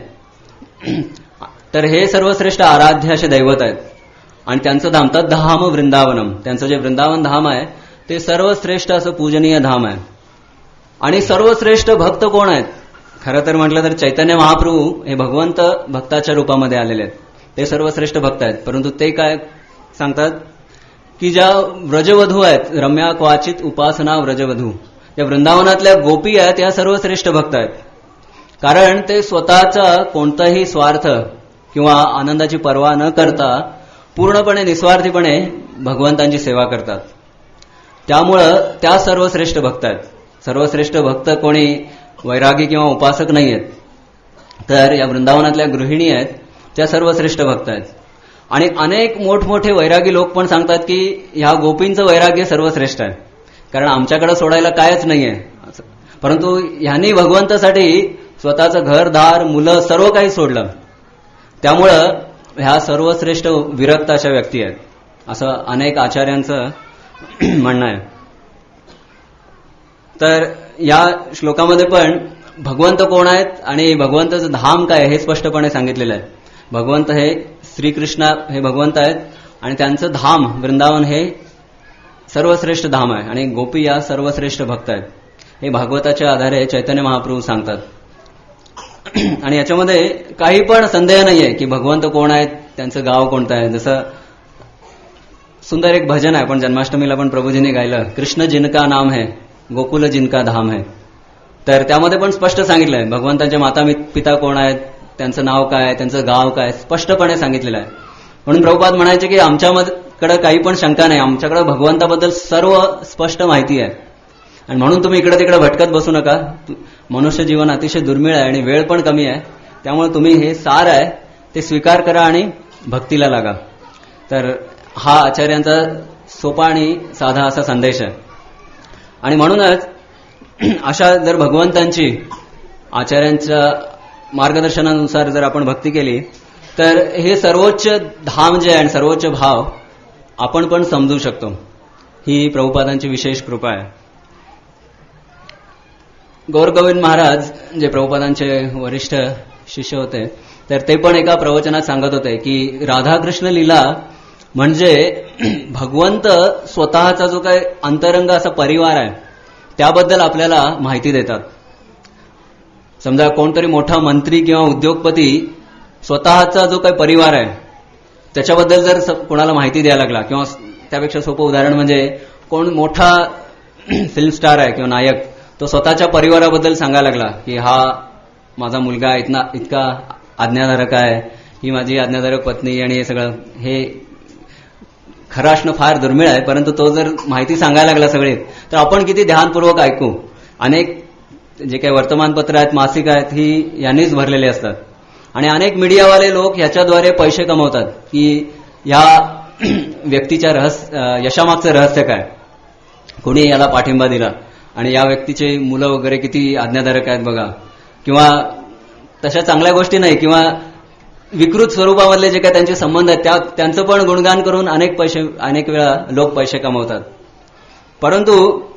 तर हे सर्वश्रेष्ठ आराध्य असे दैवत आहेत आणि त्यांचं धाम तद्धाम वृंदावनम, त्यांचं जे वृंदावन धाम आहे ते सर्वश्रेष्ठ असं पूजनीय धाम आहे. आणि सर्वश्रेष्ठ भक्त कोण आहेत, खरं तर म्हटलं तर चैतन्य महाप्रभू हे भगवंत भक्ताच्या रूपामध्ये आलेले आहेत, ते सर्वश्रेष्ठ भक्त आहेत. परंतु ते काय सांगतात की ज्या व्रजवधू आहेत रम्या क्वाचित उपासना व्रजवधू, त्या वृंदावनातल्या गोपी आहेत या सर्वश्रेष्ठ भक्त आहेत. कारण ते स्वतःचा कोणताही स्वार्थ किंवा आनंदाची पर्वा न करता पूर्णपणे निस्वार्थीपणे भगवंतांची सेवा करतात. त्यामुळं त्या सर्वश्रेष्ठ भक्त आहेत. सर्वश्रेष्ठ भक्त कोणी वैरागी किंवा उपासक नाही आहेत, तर या वृंदावनातल्या गृहिणी आहेत त्या सर्वश्रेष्ठ भक्त आहेत. आणि अनेक मोठमोठे वैरागी लोक पण सांगतात की ह्या गोपींचं वैराग्य सर्वश्रेष्ठ आहे, कारण आमच्याकडे सोडायला कायच नाहीये. परंतु ह्यांनी भगवंतासाठी स्वतःचं घरदार मुलं सर्व काही सोडलं, त्यामुळं ह्या सर्वश्रेष्ठ विरक्त अशा व्यक्ती आहेत असं अनेक आचार्यांचं म्हणणं आहे. तर या श्लोकामध्ये पण भगवंत कोण आहेत आणि भगवंताचं धाम काय हे स्पष्टपणे सांगितलेलं आहे. भगवंत हे श्रीकृष्ण हे भगवंत आहेत आणि त्यांचं धाम वृंदावन हे सर्वश्रेष्ठ धाम आहे आणि गोपी या सर्वश्रेष्ठ भक्त आहेत हे भागवताच्या आधारे चैतन्य महाप्रभू सांगतात. आणि याच्यामध्ये काही पण संदेह नाहीये की भगवंत कोण आहेत, त्यांचं गाव कोणतं आहे. जसं सुंदर एक भजन आहे पण जन्माष्टमीला पण प्रभूजींनी गायलं, कृष्ण जिनका नाम है गोकुल जिनका धाम है. तर त्यामध्ये पण स्पष्ट सांगितलंय भगवंतांचे माता पिता कोण आहेत, त्यांचं नाव काय, त्यांचं गाव काय, स्पष्टपणे सांगितलेलं आहे. म्हणून प्रभुपाद म्हणायचे की आमच्याकडे काही पण शंका नाही, आमच्याकडे भगवंताबद्दल सर्व स्पष्ट माहिती आहे आणि म्हणून तुम्ही इकडे तिकडे भटकत बसू नका. मनुष्य जीवन अतिशय दुर्मिळ आहे आणि वेळ पण कमी आहे, त्यामुळे तुम्ही हे सार आहे ते स्वीकार करा आणि भक्तीला लागा. तर हा आचार्यांचा सोपा आणि साधा असा संदेश आहे. आणि म्हणूनच अशा जर भगवंतांची आचार्यांच्या मार्गदर्शनानुसार जर आपण भक्ती केली तर हे सर्वोच्च धाम जे आहे आणि सर्वोच्च भाव आपण पण समजू शकतो. ही प्रभुपादांची विशेष कृपा आहे. गौरगोविंद महाराज जे प्रभुपादांचे वरिष्ठ शिष्य होते तर ते पण एका प्रवचनात सांगत होते की राधाकृष्ण लीला म्हणजे भगवंत स्वतःचा जो काही अंतरंग असा परिवार आहे त्याबद्दल आपल्याला माहिती देतात. समजा कोणतरी मोठा मंत्री किंवा उद्योगपती स्वतःचा जो काही परिवार आहे त्याच्याबद्दल जर कोणाला माहिती द्यायला लागला, किंवा त्यापेक्षा सोपं उदाहरण म्हणजे कोण मोठा फिल्म स्टार आहे किंवा नायक तो स्वतःच्या परिवाराबद्दल सांगायला लागला की हा माझा मुलगा इतका आज्ञाधारक आहे, ही माझी आज्ञाधारक पत्नी, आणि हे सगळं हे खरं असणं फार दुर्मिळ आहे. परंतु तो जर माहिती सांगायला लागला सगळे, तर आपण किती ध्यानपूर्वक ऐकू. अनेक जे काही वर्तमानपत्र आहेत, मासिक आहेत, ही यांनीच भरलेले असतात. आणि अनेक मीडियावाले लोक ह्याच्याद्वारे पैसे कमवतात की या व्यक्तीच्या यशामागचं रहस्य काय, कोणी याला पाठिंबा दिला, आणि या व्यक्तीचे मुलं वगैरे किती आज्ञाधारक आहेत बघा, किंवा तशा चांगल्या गोष्टी नाही, किंवा विकृत स्वरूपामधले जे काही त्यांचे संबंध आहेत त्यांचं पण गुणगान करून अनेक वेळा लोक पैसे कमवतात. परंतु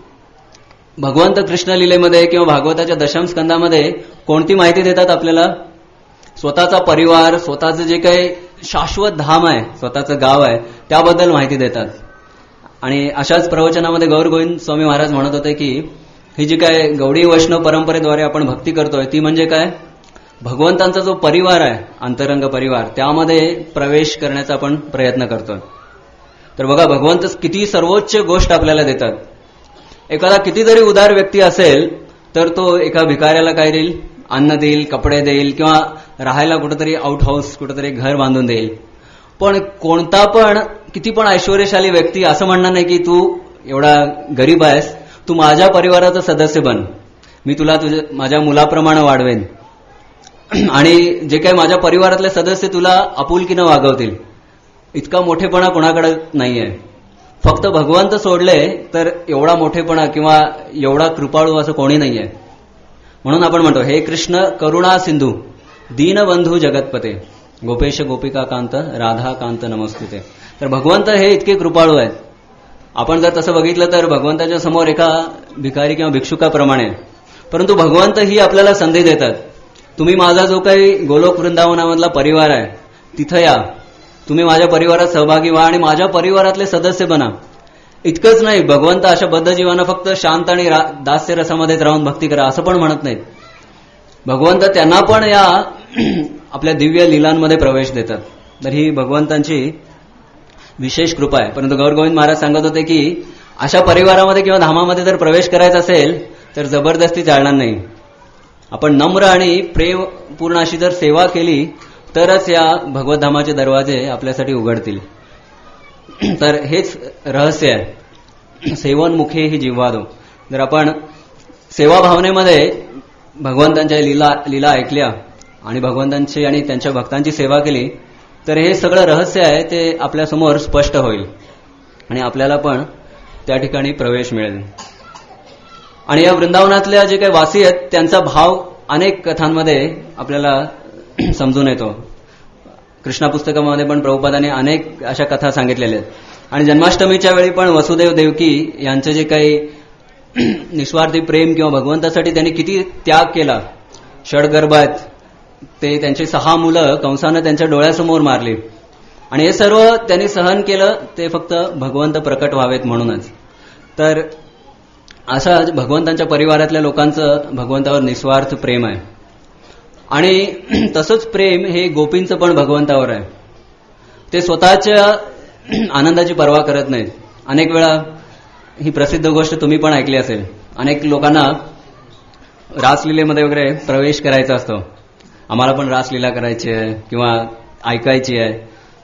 भगवंत कृष्ण लीलेमध्ये किंवा भागवताच्या दशम स्कंदामध्ये कोणती माहिती देतात आपल्याला? स्वतःचा परिवार, स्वतःचं जे काही शाश्वत धाम आहे, स्वतःचं गाव आहे, त्याबद्दल माहिती देतात. आणि अशाच प्रवचनामध्ये गौर गोविंद स्वामी महाराज म्हणत होते की ही जी काय गौडी वैष्णव परंपरेद्वारे आपण भक्ती करतोय ती म्हणजे काय, भगवंतांचा जो परिवार आहे, अंतरंग परिवार, त्यामध्ये प्रवेश करण्याचा आपण प्रयत्न करतोय. तर बघा, भगवंत किती सर्वोच्च गोष्ट आपल्याला देतात. एखादा कितीतरी उदार व्यक्ती असेल तर तो एका भिकाऱ्याला काय देईल, अन्न देईल, कपडे देईल, किंवा राहायला कुठेतरी आउट हाऊस, कुठेतरी घर बांधून देईल. पण कोणता पण किती पण ऐश्वर्यशाली व्यक्ती असं म्हणणार नाही की तू एवढा गरीब आहेस, तू माझ्या परिवाराचा सदस्य बन, मी तुला माझ्या मुलाप्रमाणे वाढवेन, आणि जे काही माझ्या परिवारातले सदस्य तुला आपुलकीनं वागवतील. इतका मोठेपणा कोणाकडे नाहीये. फक्त भगवंत सोडले तर एवढा मोठेपणा किंवा एवढा कृपाळू असं कोणी नाहीये. म्हणून आपण म्हणतो, हे कृष्ण करुणा सिंधू दीनबंधू जगतपते गोपेश गोपिका कांत राधा कांत नमस्तुते. तर भगवंत हे इतके कृपाळू आहेत. आपण जर तसं बघितलं तर भगवंताच्या समोर एका भिकारी किंवा भिक्षुकाप्रमाणे, परंतु भगवंत ही आपल्याला संधी देतात, तुम्ही माझा जो काही गोलोक वृंदावनामधला परिवार आहे तिथं या, तुम्ही माझ्या परिवारात सहभागी व्हा आणि माझ्या परिवारातले सदस्य बना. इतकंच नाही, भगवंत अशा बद्धजीवांना फक्त शांत आणि दास्य रसामध्येच राहून भक्ती करा असं पण म्हणत नाहीत. भगवंत त्यांना पण या आपल्या दिव्य लीलांमध्ये प्रवेश देतात. तर ही भगवंतांची विशेष कृपा आहे. परंतु गौर गोविंद महाराज सांगत होते की अशा परिवारामध्ये किंवा धामामध्ये जर प्रवेश करायचा असेल तर जबरदस्ती चालणार नाही. आपण नम्र आणि प्रेमपूर्ण अशी जर सेवा केली तरच या भगवतधामाचे दरवाजे आपल्यासाठी उघडतील. तर हेच रहस्य आहे, सेवनमुखे ही जिव्हादो. जर आपण सेवा भावनेमध्ये भगवंतांच्या लीला ऐकल्या आणि भगवंतांची आणि त्यांच्या भक्तांची सेवा केली तर हे सगळं रहस्य आहे ते आपल्यासमोर स्पष्ट होईल आणि आपल्याला पण त्या ठिकाणी प्रवेश मिळेल. आणि या वृंदावनातल्या जे काही वासी आहेत त्यांचा भाव अनेक कथांमध्ये आपल्याला समजून येतो. कृष्णा पुस्तकामध्ये पण प्रभुपादांनी अनेक अशा कथा सांगितलेल्या आहेत. आणि जन्माष्टमीच्या वेळी पण वसुदेव देवकी यांचं जे काही निस्वार्थी प्रेम किंवा भगवंतासाठी त्यांनी किती त्याग केला, षडगर्भात ते त्यांची 6 मुलं कंसानं त्यांच्या डोळ्यासमोर मारली, आणि हे सर्व त्यांनी सहन केलं ते फक्त भगवंत प्रकट व्हावेत म्हणूनच. तर अशा भगवंतांच्या परिवारातल्या लोकांचं भगवंतावर निस्वार्थ प्रेम आहे. आणि तसंच प्रेम हे गोपींचं पण भगवंतावर आहे. ते स्वतःच्या आनंदाची पर्वा करत नाहीत. अनेक वेळा ही प्रसिद्ध गोष्ट तुम्ही पण ऐकली असेल, अनेक लोकांना रासलीलेमध्ये वगैरे प्रवेश करायचा असतो. आम्हाला पण रासलीला करायची आहे किंवा ऐकायची आहे.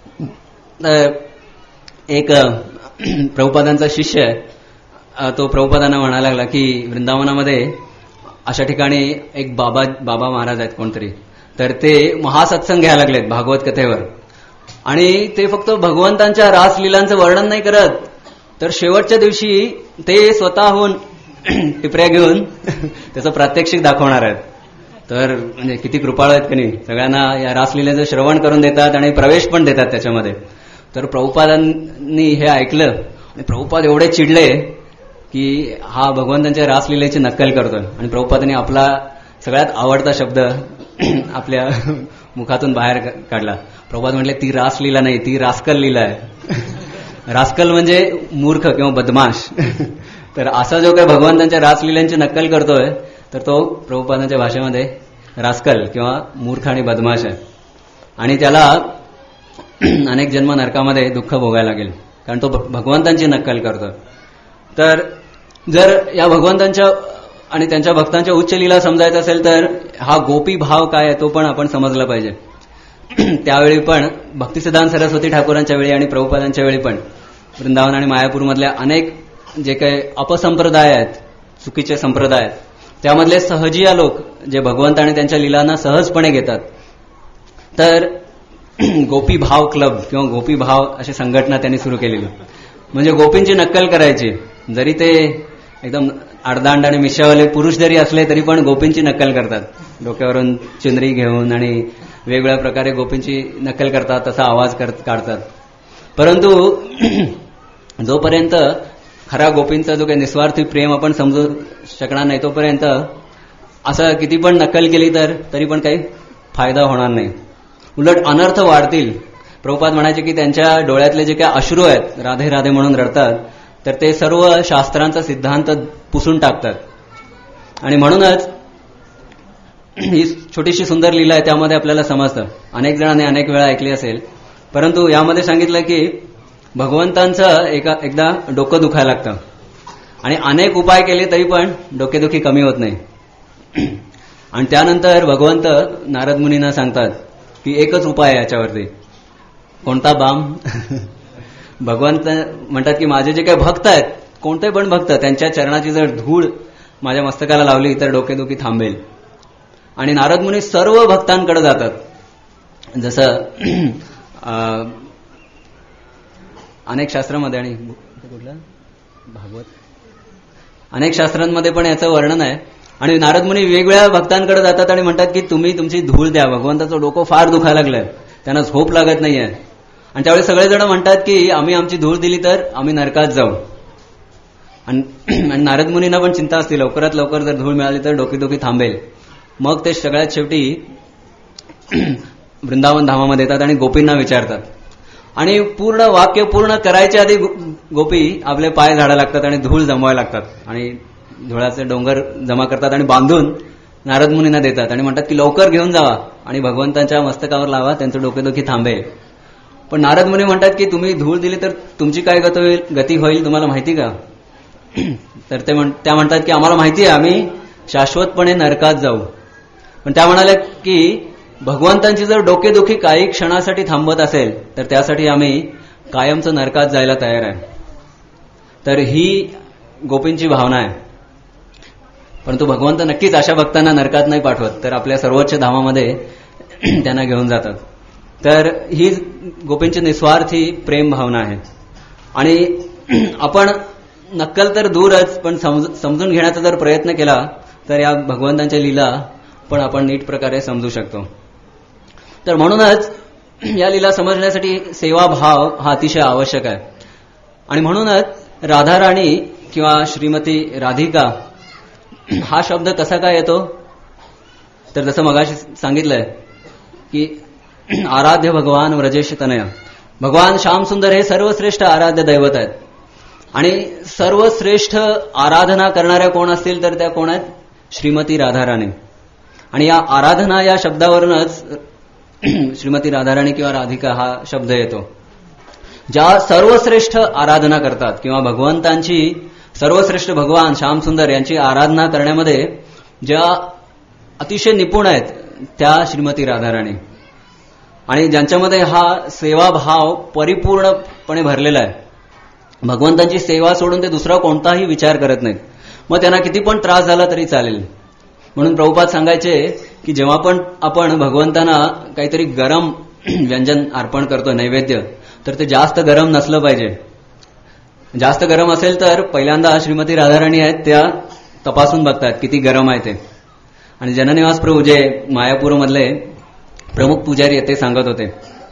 तर एक प्रभुपादांचा शिष्य आहे, तो प्रभुपादांना म्हणायला लागला की वृंदावनामध्ये अशा ठिकाणी एक बाबा महाराज आहेत कोणतरी, तर ते महासत्संग घ्यायला लागलेत भागवत कथेवर, आणि ते फक्त भगवंतांच्या रासलीलांचं वर्णन नाही करत, तर शेवटच्या दिवशी ते स्वतःहून टिपऱ्या घेऊन त्याचं प्रात्यक्षिक दाखवणार आहेत. तर म्हणजे किती कृपाळू आहेत की नाही, सगळ्यांना या रासलीलेचं श्रवण करून देतात आणि प्रवेश पण देतात त्याच्यामध्ये. तर प्रभुपादांनी हे ऐकलं आणि प्रभुपाद एवढे चिडले की हा भगवंतांच्या रासलीलेची नक्कल करतोय, आणि प्रभुपादांनी आपला सगळ्यात आवडता शब्द आपल्या मुखातून बाहेर काढला. प्रभुपाद म्हटले ती रासलीला नाही, ती रास्कल लीला आहे. रास्कल म्हणजे मूर्ख किंवा बदमाश. तर असा जो काही भगवंतांच्या रासलीलांची नक्कल करतोय तर तो प्रभुपादांच्या भाषेमध्ये रास्कल किंवा मूर्ख आणि बदमाश आहे, आणि त्याला अनेक जन्म नरकामध्ये दुःख भोगायला लागेल, कारण तो भगवंतांची नक्कल करतोय. तर जर या भगवंतांच्या आणि त्यांच्या भक्तांच्या उच्च लीला समजायचं असेल तर हा गोपी भाव काय आहे तो पण आपण समजला पाहिजे. त्यावेळी पण भक्तिसिद्धांत सरस्वती ठाकूरांच्या वेळी आणि प्रभुपादांच्या वेळी पण वृंदावन आणि मायापूरमधल्या अनेक जे काही अपसंप्रदाय आहेत, चुकीचे संप्रदाय आहेत, त्यामधले सहजिया लोक जे भगवंत आणि त्यांच्या लीलांना सहजपणे घेतात, तर गोपी भाव क्लब किंवा गोपी भाव अशी संघटना त्यांनी सुरू केलेली. म्हणजे गोपींची नक्कल करायची, जरी ते एकदम आडदांड आणि मिशावाले पुरुष जरी असले तरी पण गोपींची नक्कल करतात. डोक्यावरून चुनरी घेऊन आणि वेगवेगळ्या प्रकारे गोपींची नक्कल करतात, तसा आवाज काढतात. परंतु जोपर्यंत खरा गोपींचा जो काही निस्वार्थी प्रेम आपण समजू शकणार नाही तोपर्यंत असं किती पण नक्कल केली तरी पण काही फायदा होणार नाही, उलट अनर्थ वाढतील. प्रभुपाद म्हणायचे की त्यांच्या डोळ्यातले जे काही अश्रू आहेत, राधे राधे म्हणून रडतात, तर ते सर्व शास्त्रांचा सिद्धांत पुसून टाकतात. आणि म्हणूनच ही छोटीशी सुंदर लीला आहे, त्यामध्ये आपल्याला समजतं. अनेक जणांनी अनेक वेळा ऐकली असेल, परंतु यामध्ये सांगितलं की भगवंतांचं एकदा डोकं दुखायला लागतं आणि अनेक उपाय केले तरी पण डोकेदुखी कमी होत नाही. आणि त्यानंतर भगवंत नारद मुनींना सांगतात की एकच उपाय आहे याच्यावरती. कोणता बाम? भगवंत म्हणतात की माझे जे काही भक्त आहेत, कोणते पण भक्त, त्यांच्या चरणाची जर धूळ माझ्या मस्तकाला लावली तर डोकेदुखी थांबेल. आणि नारद मुनी सर्व भक्तांकडे जातात. जसं अनेक शास्त्रामध्ये आणि कुठलं भागवत अनेक शास्त्रांमध्ये पण याचं वर्णन आहे. आणि नारद मुनी वेगवेगळ्या भक्तांकडे जातात आणि म्हणतात की तुम्ही तुमची धूळ द्या, भगवंताचं डोकं फार दुखायला लागलंय, त्यांना झोप लागत नाहीये. आणि त्यावेळी सगळेजण म्हणतात की आम्ही आमची धूळ दिली तर आम्ही नरकात जाऊ. आणि नारद मुनींना पण चिंता असते, लवकरात लवकर जर धूळ मिळाली तर डोकेदुखी थांबेल. मग ते सगळ्यात शेवटी वृंदावन धामामध्ये येतात आणि गोपींना विचारतात. आणि पूर्ण वाक्य पूर्ण करायच्या आधी गोपी आपले पाय झाडायला लागतात आणि धूळ जमवायला लागतात आणि धुळाचे डोंगर जमा करतात आणि बांधून नारद मुनींना देतात आणि म्हणतात की लवकर घेऊन जावा आणि भगवंतांच्या मस्तकावर लावा, त्यांचं डोकेदुखी थांबेल. पण नारद मुनी म्हणतात की तुम्ही धूळ दिली तर तुमची काय गती होईल तुम्हाला माहिती का? तर त्या म्हणतात की आम्हाला माहिती आहे, आम्ही शाश्वतपणे नरकात जाऊ. पण त्या म्हणाल्या की भगवंतांची जर डोकेदुखी काही क्षणासाठी थांबत असेल तर त्यासाठी आम्ही कायमचं नरकात जायला तयार आहे. तर ही गोपींची भावना आहे. परंतु भगवंत नक्कीच अशा भक्तांना नरकात नाही पाठवत, तर आपल्या सर्वोच्च धामामध्ये त्यांना घेऊन जातात. तर ही गोपींची निस्वार्थी प्रेम भावना आहे. आणि आपण नक्कल तर दूरच, पण समजून घेण्याचा जर प्रयत्न केला तर या भगवंतांच्या लीला पण आपण नीट प्रकारे समजू शकतो. तर म्हणूनच या लीला समजण्यासाठी सेवाभाव हा अतिशय आवश्यक आहे. आणि म्हणूनच राधाराणी किंवा श्रीमती राधिका हा शब्द कसा काय येतो? तर जसं मगाशी सांगितलंय की आराध्य भगवान व्रजेश तनया, भगवान श्यामसुंदर हे सर्वश्रेष्ठ आराध्य दैवत आहेत. आणि सर्वश्रेष्ठ आराधना करणाऱ्या कोण असतील तर त्या कोण आहेत? श्रीमती राधाराणी. आणि या आराधना या शब्दावरूनच श्रीमती राधाराणी किंवा राधिका हा शब्द येतो. ज्या सर्वश्रेष्ठ आराधना करतात किंवा भगवंतांची, सर्वश्रेष्ठ भगवान श्यामसुंदर यांची आराधना करण्यामध्ये ज्या अतिशय निपुण आहेत त्या श्रीमती राधाराणी. आणि ज्यांच्यामध्ये हा सेवाभाव परिपूर्णपणे भरलेला आहे. भगवंतांची सेवा सोडून ते दुसरा कोणताही विचार करत नाहीत. मग त्यांना किती पण त्रास झाला तरी चालेल. म्हणून प्रभुपाद सांगायचे की जेव्हा पण आपण भगवंतांना काहीतरी गरम व्यंजन अर्पण करतो, नैवेद्य, तर ते जास्त गरम नसलं पाहिजे. जास्त गरम असेल तर पहिल्यांदा श्रीमती राधाराणी आहेत त्या तपासून बघतात किती गरम आहे ते. आणि जननिवास प्रभू जे मायापूरमधले प्रमुख पुजारी आहेत ते सांगत होते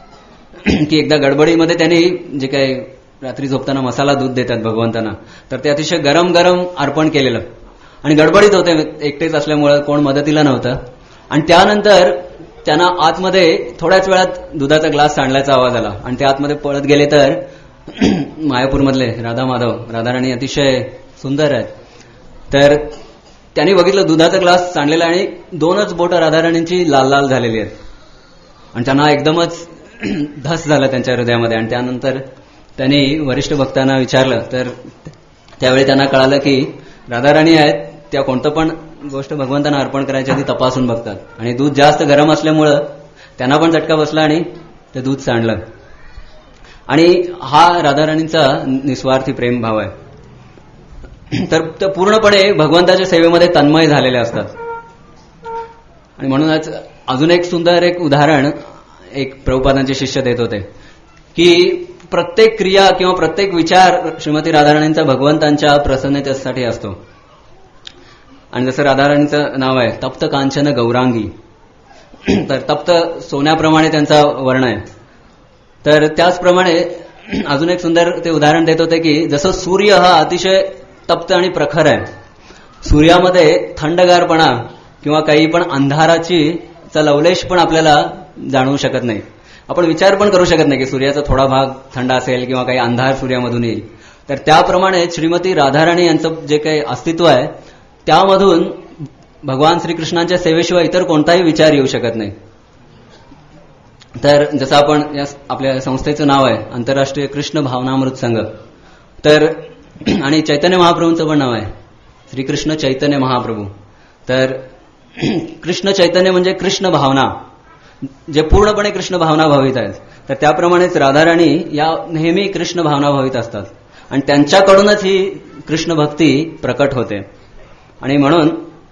की एकदा गडबडीमध्ये त्यांनी जे काही रात्री झोपताना मसाला दूध देतात भगवंतांना, तर ते अतिशय गरम गरम अर्पण केलेलं. आणि गडबडीत होते, एकटेच असल्यामुळे कोण मदतीला नव्हतं. आणि त्यानंतर त्यांना आतमध्ये थोड्याच वेळात दुधाचा ग्लास सांडल्याचा आवाज आला आणि ते आतमध्ये पळत गेले. तर मायापूरमधले राधा माधव, राधाराणी अतिशय सुंदर आहेत, तर त्यांनी बघितलं दुधाचा ग्लास सांडलेला आणि 2च बोटं राधाराणींची लाल लाल झालेली आहेत. आणि त्यांना एकदमच धस झालं त्यांच्या हृदयामध्ये. आणि त्यानंतर त्यांनी वरिष्ठ भक्तांना विचारलं, तर त्यावेळी त्यांना कळालं की राधाराणी आहेत त्या कोणतं पण गोष्ट भगवंतांना अर्पण करायच्या आधी तपासून बघतात. आणि दूध जास्त गरम असल्यामुळं त्यांना पण झटका बसला आणि ते दूध सांडलं. आणि हा राधाराणींचा निस्वार्थी प्रेम भाव आहे. तर पूर्णपणे भगवंताच्या सेवेमध्ये तन्मय झालेले असतात. आणि म्हणूनच अजून एक सुंदर एक उदाहरण एक प्रभुपादांचे शिष्य देत होते की प्रत्येक क्रिया किंवा प्रत्येक विचार श्रीमती राधाराणींचा भगवंतांच्या प्रसन्नतेसाठी असतो. आणि जसं राधाराणींचं नाव आहे तप्त कांचन गौरांगी, तर तप्त सोन्याप्रमाणे त्यांचा वर्ण आहे. तर त्याचप्रमाणे अजून एक सुंदर ते उदाहरण देत होते की जसं सूर्य हा अतिशय तप्त आणि प्रखर आहे, सूर्यामध्ये थंडगारपणा किंवा काही पण अंधाराची लवलेश पण आपल्याला जाणवू शकत नाही. आपण विचार पण करू शकत नाही की सूर्याचा थोडा भाग थंड असेल किंवा काही अंधार सूर्यामधून येईल. तर त्याप्रमाणे श्रीमती राधाराणी यांचं जे काही अस्तित्व आहे त्यामधून भगवान श्रीकृष्णांच्या सेवेशिवाय इतर कोणताही विचार येऊ शकत नाही. तर जसं आपण आपल्या संस्थेचं नाव आहे आंतरराष्ट्रीय कृष्ण भावनामृत संघ, तर आणि चैतन्य महाप्रभूंचं पण नाव आहे श्रीकृष्ण चैतन्य महाप्रभू. तर कृष्ण चैतन्य म्हणजे कृष्ण भावना, जे पूर्णपणे कृष्ण भावना भावित आहेत. तर त्याप्रमाणेच राधाराणी या नेहमी कृष्ण भावना भावित असतात आणि त्यांच्याकडूनच ही कृष्ण भक्ती प्रकट होते. आणि म्हणून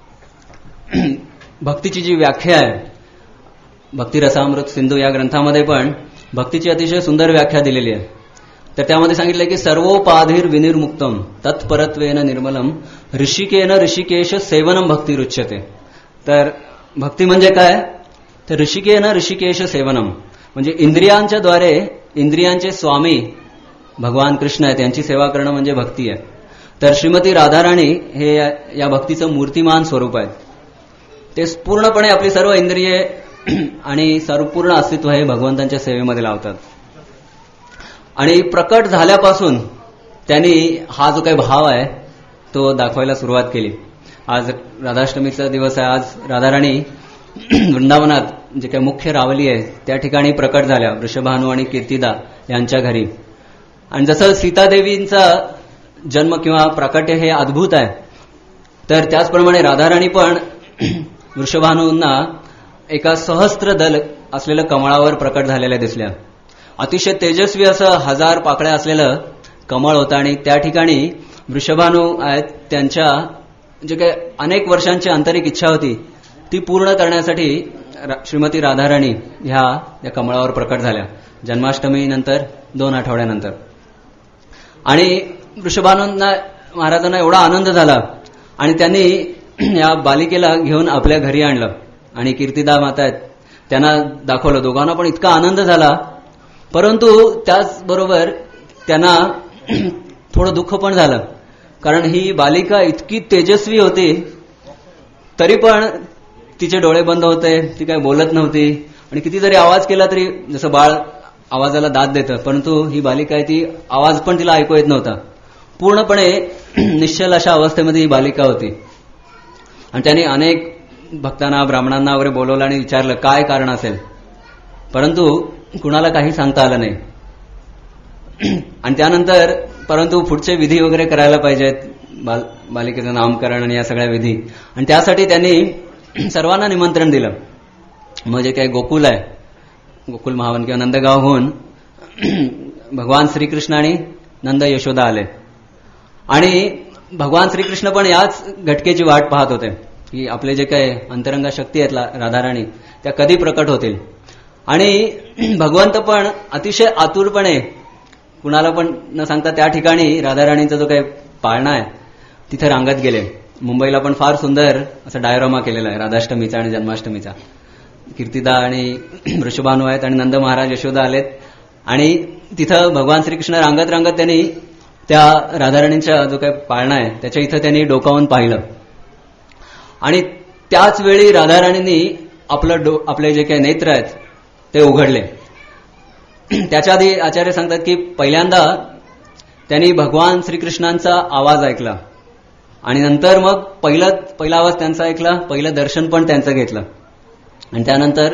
भक्तीची जी व्याख्या आहे भक्ती रसामृत सिंधू या ग्रंथामध्ये पण भक्तीची अतिशय सुंदर व्याख्या दिलेली आहे. तर त्यामध्ये सांगितलं की सर्वोपाधीर विनिर्मुक्तम तत्परत्वेन निर्मलम ऋषिकेन ऋषिकेश सेवनम भक्ती रुच्यते. तर भक्ती म्हणजे काय, तर ऋषिकेन ऋषिकेश सेवनम म्हणजे इंद्रियांच्या द्वारे इंद्रियांचे स्वामी भगवान कृष्ण आहेत त्यांची सेवा करणं म्हणजे भक्ती आहे. तर श्रीमती राधाराणी हे या भक्तीचं मूर्तिमान स्वरूप आहे. ते पूर्णपणे आपली सर्व इंद्रिये आणि सर्वपूर्ण अस्तित्व हे भगवंतांच्या सेवेमध्ये लावतात. आणि प्रकट झाल्यापासून त्यांनी हा जो काही भाव आहे तो दाखवायला सुरुवात केली. आज राधाष्टमीचा दिवस आहे. आज राधाराणी वृंदावनात जे काही मुख्य रावली आहे त्या ठिकाणी प्रकट झाल्या वृषभानू आणि कीर्तिदा यांच्या घरी. आणि जसं सीतादेवींचा जन्म किंवा प्राकट्य हे अद्भुत आहे, तर त्याचप्रमाणे राधाराणी पण वृषभानूंना एका सहस्त्र दल असलेलं कमळावर प्रकट झालेल्या दिसल्या. अतिशय तेजस्वी असं 1000 पाकळ्या असलेलं कमळ होतं आणि त्या ठिकाणी वृषभानू आहेत त्यांच्या जे काही अनेक वर्षांची आंतरिक इच्छा होती ती पूर्ण करण्यासाठी श्रीमती राधाराणी ह्या कमळावर प्रकट झाल्या जन्माष्टमी नंतर 2 आठवड्यानंतर. आणि वृषभानूंना महाराजांना एवढा आनंद झाला आणि त्यांनी या बालिकेला घेऊन आपल्या घरी आणलं आणि कीर्तिदा माता आहेत त्यांना दाखवलं. दोघांना पण इतका आनंद झाला, परंतु त्याचबरोबर त्यांना थोडं दुःख पण झालं, कारण ही बालिका इतकी तेजस्वी होती तरी पण तिचे डोळे बंद होते, ती काय बोलत नव्हती आणि किती जरी आवाज केला तरी जसं बाळ आवाजाला दाद देतं, परंतु ही बालिका ती आवाज पण तिला ऐकू येत नव्हता. पूर्णपणे निश्चल अशा अवस्थेमध्ये ही बालिका होती. आणि त्याने अनेक भक्तांना ब्राह्मणांना वगैरे बोलवलं आणि विचारलं काय कारण असेल, परंतु कुणाला काही सांगता आलं नाही. आणि त्यानंतर परंतु पुढचे विधी वगैरे करायला पाहिजेत, बालिकेचं नामकरण आणि या सगळ्या विधी, आणि त्यासाठी त्यांनी सर्वांना निमंत्रण दिलं. मग जे काही गोकुल आहे गोकुल महावन किंवा नंदगावहून भगवान श्रीकृष्ण आणि नंद यशोदा आले आणि भगवान श्रीकृष्ण पण याच घटकेची वाट पाहत होते की आपले जे काही अंतरंगा शक्ती आहेत राधाराणी त्या कधी प्रकट होतील. आणि भगवंत पण अतिशय आतुरपणे कुणाला पण न सांगता त्या ठिकाणी राधाराणींचा जो काही पाळणा आहे तिथे रांगत गेले. मुंबईला पण फार सुंदर असा डायोरामा केलेला आहे राधाष्टमीचा आणि जन्माष्टमीचा. कीर्तिदा आणि वृषभानू आहेत आणि नंद महाराज यशोदा आलेत आणि तिथं भगवान श्रीकृष्ण रांगत रांगत त्यांनी त्या राधाराणींचा जो काही पाळणा आहे त्याच्या इथं त्यांनी डोकावून पाहिलं. आणि त्याच वेळी राधाराणींनी आपले जे काही नेत्र आहेत ते उघडले. त्याच्या आधी आचार्य सांगतात की पहिल्यांदा त्यांनी भगवान श्रीकृष्णांचा आवाज ऐकला आणि नंतर मग पहिला आवाज त्यांचा ऐकला, पहिलं दर्शन पण त्यांचं घेतलं. आणि त्यानंतर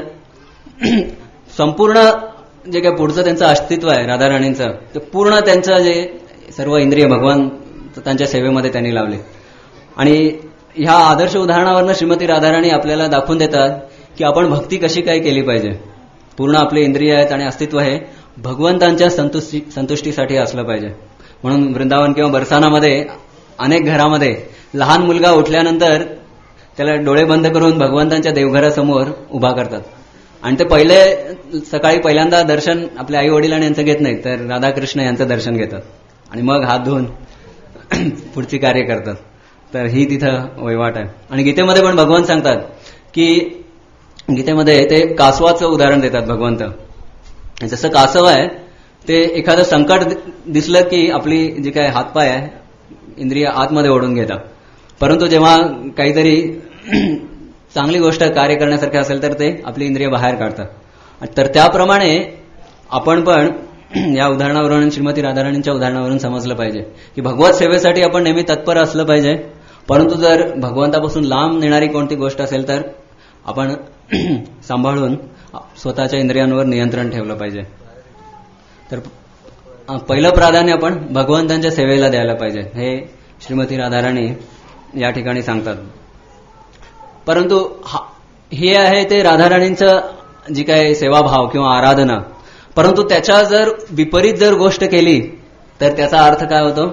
संपूर्ण जे काही पुढचं त्यांचं अस्तित्व आहे राधाराणींचं ते पूर्ण त्यांचं जे सर्व इंद्रिय भगवान त्यांच्या सेवेमध्ये त्यांनी लावले. आणि ह्या आदर्श उदाहरणावरनं श्रीमती राधाराणी आपल्याला दाखवून देतात की आपण भक्ती कशी काय केली पाहिजे. पूर्ण आपले इंद्रिय आहेत आणि अस्तित्व हे भगवंतांच्या संतुष्टीसाठी असलं पाहिजे. म्हणून वृंदावन किंवा बरसानामध्ये अनेक घरामध्ये लहान मुलगा उठल्यानंतर त्याला डोळे बंद करून भगवंतांच्या देवघरासमोर उभा करतात आणि ते सकाळी पहिल्यांदा दर्शन आपल्या आई वडिलांनी यांचं घेत नाहीत, तर राधाकृष्ण यांचं दर्शन घेतात आणि मग हात धुवून पुढची कार्य करतात. तर ही तिथं वैवाट आहे. आणि गीतेमध्ये पण भगवान सांगतात की गीतेमध्ये ते कासवाचं उदाहरण देतात भगवंत. जसं कासव आहे ते एखादं संकट दिसलं की आपली जी काय हातपाय आहे इंद्रिय आतमध्ये ओढून घेतात, परंतु जेव्हा काहीतरी चांगली गोष्ट कार्य करण्यासारखी असेल तर ते आपली इंद्रिय बाहेर काढतात. तर त्याप्रमाणे आपण पण या उदाहरणावरून श्रीमती राधाराणींच्या उदाहरणावरून समजलं पाहिजे की भगवत सेवेसाठी आपण नेहमी तत्पर असलं पाहिजे, परंतु जर भगवंतापासून लांब नेणारी कोणती गोष्ट असेल तर आपण सांभाळून स्वतःच्या इंद्रियांवर नियंत्रण ठेवलं पाहिजे. तर पहिलं प्राधान्य आपण भगवंतांच्या सेवेला द्यायला पाहिजे हे श्रीमती राधाराणी या ठिकाणी सांगतात. परंतु हे आहे ते राधाराणींचं जी काही सेवाभाव किंवा आराधना, परंतु त्याच्या जर विपरीत जर गोष्ट केली तर त्याचा अर्थ काय होतो?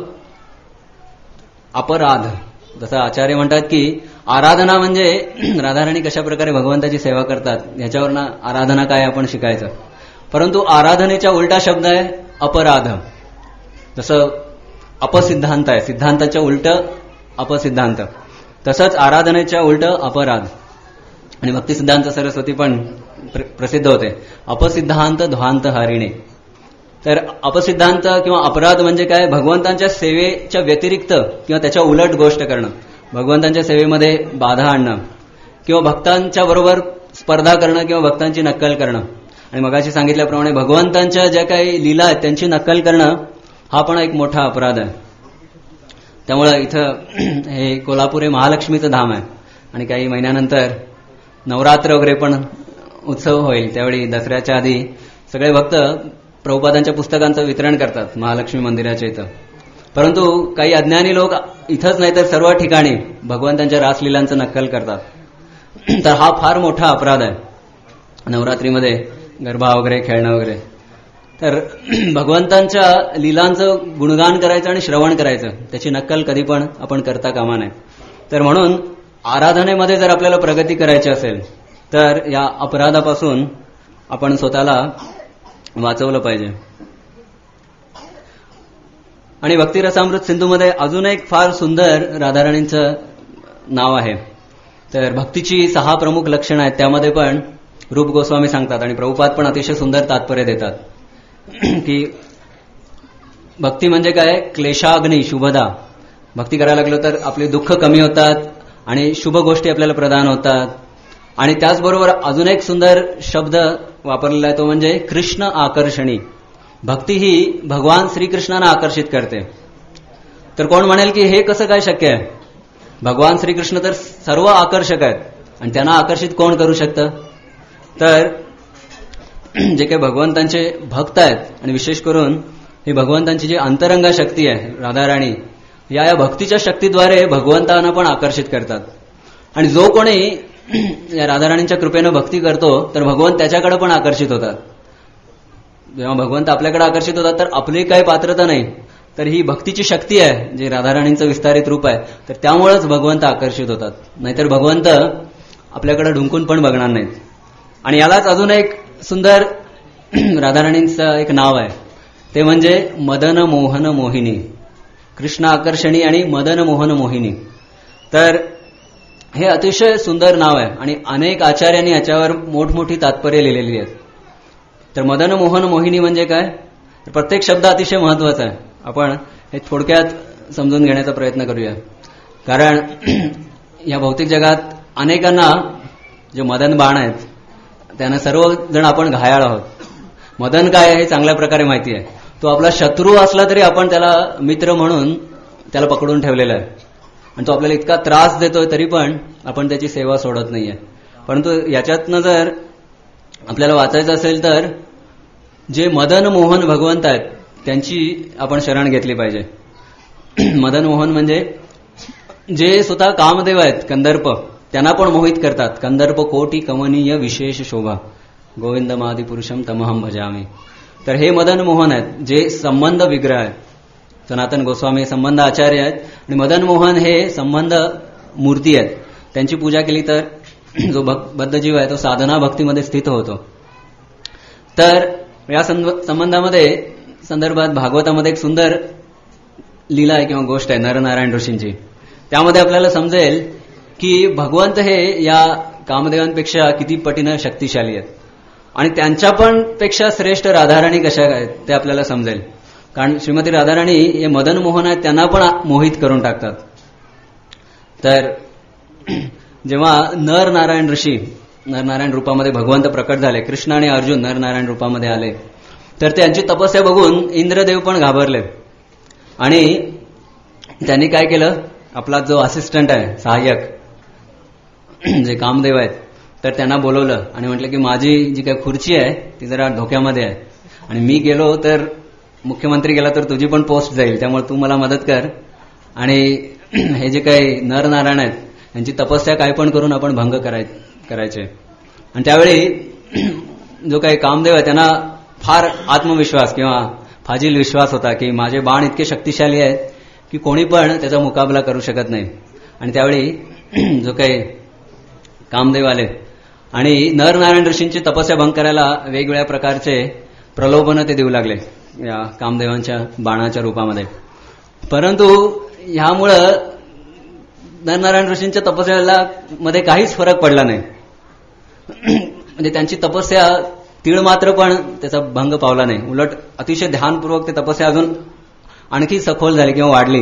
अपराध. जसं आचार्य म्हणतात की आराधना म्हणजे राधाराणी कशा प्रकारे भगवंताची सेवा करतात ह्याच्यावरनं आराधना काय आपण शिकायचं, परंतु आराधनेच्या उलटा शब्द आहे अपराध. जसं अपसिद्धांत आहे, सिद्धांताच्या उलट अपसिद्धांत, तसंच आराधनेच्या उलट अपराध. आणि भक्ती सिद्धांत सरस्वती पण प्रसिद्ध होते अपसिद्धांत ध्वांत हारिणे. तर अपसिद्धांत किंवा अपराध म्हणजे काय? भगवंतांच्या सेवेच्या व्यतिरिक्त किंवा त्याच्या उलट गोष्ट करणं, भगवंतांच्या सेवेमध्ये बाधा आणणं किंवा भक्तांच्या बरोबर स्पर्धा करणं किंवा भक्तांची नक्कल करणं. आणि मगाशी सांगितल्याप्रमाणे भगवंतांच्या ज्या काही लीला आहेत त्यांची नक्कल करणं हा पण एक मोठा अपराध आहे. त्यामुळं इथं हे कोल्हापूर हे महालक्ष्मीचं धाम आहे आणि काही महिन्यानंतर नवरात्र वगैरे पण उत्सव होईल. त्यावेळी दसऱ्याच्या आधी सगळे भक्त प्रभुपादांच्या पुस्तकांचं वितरण करतात महालक्ष्मी मंदिराच्या इथं. परंतु काही अज्ञानी लोक इथंच नाही तर सर्व ठिकाणी भगवंतांच्या रासलीलांचं नक्कल करतात. तर हा फार मोठा अपराध आहे नवरात्रीमध्ये गरबा वगैरे खेळणं वगैरे. तर भगवंतांच्या लीलांचं गुणगान करायचं आणि श्रवण करायचं, त्याची नक्कल कधी पण आपण करता कामा नये. तर म्हणून आराधनेमध्ये जर आपल्याला प्रगती करायची असेल तर या अपराधापासून आपण स्वतःला वाचवलं पाहिजे. आणि भक्तिरसामृत सिंधूमध्ये अजून एक फार सुंदर राधाराणींचं नाव आहे. तर भक्तीची 6 प्रमुख लक्षणं आहेत, त्यामध्ये पण रूप गोस्वामी सांगतात आणि प्रभुपाद पण अतिशय सुंदर तात्पर्य देतात की भक्ती म्हणजे काय? क्लेशाग्नी शुभदा. भक्ती करायला लागलो तर आपले दुःख कमी होतात आणि शुभ गोष्टी आपल्याला प्रदान होतात. आणि त्याचबरोबर अजून एक सुंदर शब्द वापरलेला आहे तो म्हणजे कृष्ण आकर्षणी. भक्ती ही भगवान श्रीकृष्णांना आकर्षित करते. तर कोण म्हणेल की हे कसं काय शक्य आहे? भगवान श्रीकृष्ण तर सर्व आकर्षक आहेत आणि त्यांना आकर्षित कोण करू शकतं? तर जे काही भगवंतांचे भक्त आहेत आणि विशेष करून ही भगवंतांची जी अंतरंगा शक्ती आहे राधाराणी, या भक्तीच्या शक्तीद्वारे भगवंतांना पण आकर्षित करतात. आणि जो कोणी या राधाराणींच्या कृपेनं भक्ती करतो तर भगवंत त्याच्याकडे पण आकर्षित होतात. जेव्हा भगवंत आपल्याकडे आकर्षित होतात तर आपली काही पात्रता नाही, तर ही भक्तीची शक्ती आहे जे राधाराणींचं विस्तारित रूप आहे, तर त्यामुळेच भगवंत आकर्षित होतात. नाहीतर भगवंत आपल्याकडे ढुंकून पण बघणार नाहीत. आणि यालाच अजून एक सुंदर राधाराणींचं एक नाव आहे, ते म्हणजे मदन मोहन मोहिनी. कृष्ण आकर्षणी आणि मदन मोहन मोहिनी. तर हे अतिशय सुंदर नाव आहे आणि अनेक आचार्यांनी याच्यावर मोठमोठी तात्पर्य लिहिलेली आहेत. तर मदन मोहन मोहिनी म्हणजे काय? तर प्रत्येक शब्द अतिशय महत्वाचा आहे. आपण हे थोडक्यात समजून घेण्याचा प्रयत्न करूया. कारण या भौतिक जगात अनेकांना जे मदन बाण आहेत त्यांना सर्वजण आपण घायाळ आहोत. मदन काय आहे हे चांगल्या प्रकारे माहिती आहे. तो आपला शत्रू असला तरी आपण त्याला मित्र म्हणून त्याला पकडून ठेवलेला आहे आणि तो आपल्याला इतका त्रास देतोय तरी पण आपण त्याची सेवा सोडत नाहीये. परंतु याच्यातनं जर आपल्याला वाचायचं असेल तर जे मदन मोहन भगवंत आहेत त्यांची आपण शरण घेतली पाहिजे. मदन मोहन म्हणजे जे स्वतः कामदेव आहेत कंदर्प, त्यांना पण मोहित करतात. कंदर्प कोटी कमनीय विशेष शोभा, गोविंदमादि पुरुषम तमहम भजामी. तर हे मदन मोहन आहेत, जे संबंध विग्रह आहेत. सनातन गोस्वामी संबंध आचार्य आहेत आणि मदन मोहन हे संबंध मूर्ती आहेत. त्यांची पूजा केली तर जो बद्ध जीव आहे तो साधना भक्तीमध्ये स्थित होतो. तर या संदर्भात भागवतामध्ये एक सुंदर लीला आहे किंवा गोष्ट आहे नरनारायण ऋषींची. त्यामध्ये आपल्याला समजेल की भगवंत हे या कामदेवांपेक्षा किती पटीनं शक्तिशाली आहेत आणि त्यांच्या पण पेक्षा श्रेष्ठ राधाराणी कशा आहेत ते आपल्याला समजेल. कारण श्रीमती राधाराणी हे मदन मोहन आहेत, त्यांना पण मोहित करून टाकतात. तर जेव्हा नरनारायण ऋषी नरनारायण रूपामध्ये भगवंत प्रकट झाले, कृष्ण आणि अर्जुन नरनारायण रूपामध्ये आले, तर त्यांची तपस्या बघून इंद्रदेव पण घाबरले आणि त्यांनी काय केलं, आपला जो असिस्टंट आहे सहाय्यक जे कामदेव आहेत तर त्यांना बोलवलं आणि म्हटलं की माझी जी काही खुर्ची आहे ती जरा धोक्यामध्ये आहे आणि मी गेलो तर मुख्यमंत्री गेला तर तुझी पण पोस्ट जाईल, त्यामुळे तू मला मदत कर आणि हे जे काही नरनारायण आहेत यांची तपस्या काय पण करून आपण भंग करायचे. आणि त्यावेळी जो काही कामदेव आहे त्यांना फार आत्मविश्वास किंवा फाजील विश्वास होता की माझे बाण इतके शक्तिशाली आहेत की कोणी पण त्याचा मुकाबला करू शकत नाही. आणि त्यावेळी जो काही कामदेव आले आणि नरनारायण ऋषींची तपस्या भंग करायला वेगवेगळ्या प्रकारचे प्रलोभन ते देऊ लागले या कामदेवांच्या बाणाच्या रूपामध्ये. परंतु ह्यामुळं नरनारायण ऋषींच्या तपस्याला मध्ये काहीच फरक पडला नाही. म्हणजे त्यांची तपस्या तीळ मात्र पण त्याचा भंग पावला नाही, उलट अतिशय ध्यानपूर्वक ते तपस्या अजून आणखी सखोल झाली किंवा वाढली.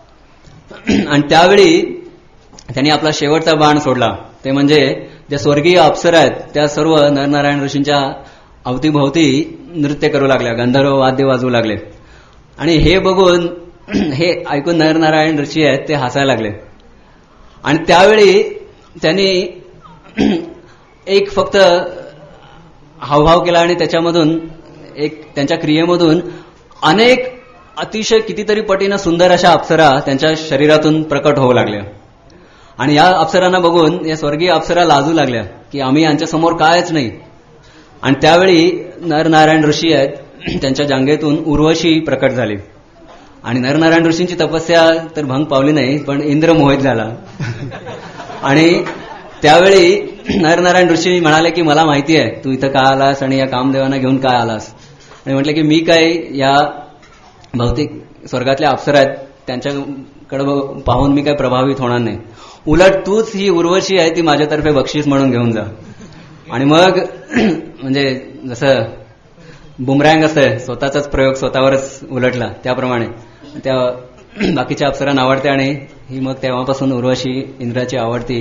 आणि त्यावेळी त्यांनी आपला शेवटचा बाण सोडला, ते म्हणजे ज्या स्वर्गीय अप्सरा आहेत त्या सर्व नरनारायण ऋषींच्या अवतीभोवती नृत्य करू लागल्या, गंधर्व वाद्य वाजवू लागले. आणि हे बघून हे ऐकून नरनारायण ऋषी आहेत ते हसायला लागले. आणि त्यावेळी त्यांनी एक फक्त हावभाव केला आणि त्याच्यामधून एक त्यांच्या क्रियेमधून अनेक अतिशय कितीतरी पटीनं सुंदर अशा अप्सरा त्यांच्या शरीरातून प्रकट होऊ लागल्या. आणि या अप्सरांना बघून या स्वर्गीय अप्सरा लाजू लागल्या की आम्ही यांच्या समोर कायच नाही. आणि त्यावेळी नरनारायण ऋषी आहेत त्यांच्या जांघेतून उर्वशी प्रकट झाली. आणि नरनारायण ऋषींची तपस्या तर भंग पावली नाही, पण इंद्र मोहित झाला. आणि त्यावेळी नरनारायण ऋषी म्हणाले की मला माहिती आहे तू इथं का आलास आणि या कामदेवांना घेऊन काय आलास. आणि म्हटलं की मी काय या भौतिक स्वर्गातल्या अप्सरा आहेत त्यांच्याकडे पाहून मी काय प्रभावित होणार नाही, उलट तूच ही उर्वशी आहे ती माझ्यातर्फे बक्षीस म्हणून घेऊन जा. आणि मग म्हणजे जसं बुमरँग असतं स्वतःचाच प्रयोग स्वतःवरच उलटला त्याप्रमाणे त्या बाकीच्या अप्सरांना आवडते आणि ही मग तेव्हापासून उर्वशी इंद्राची आवडती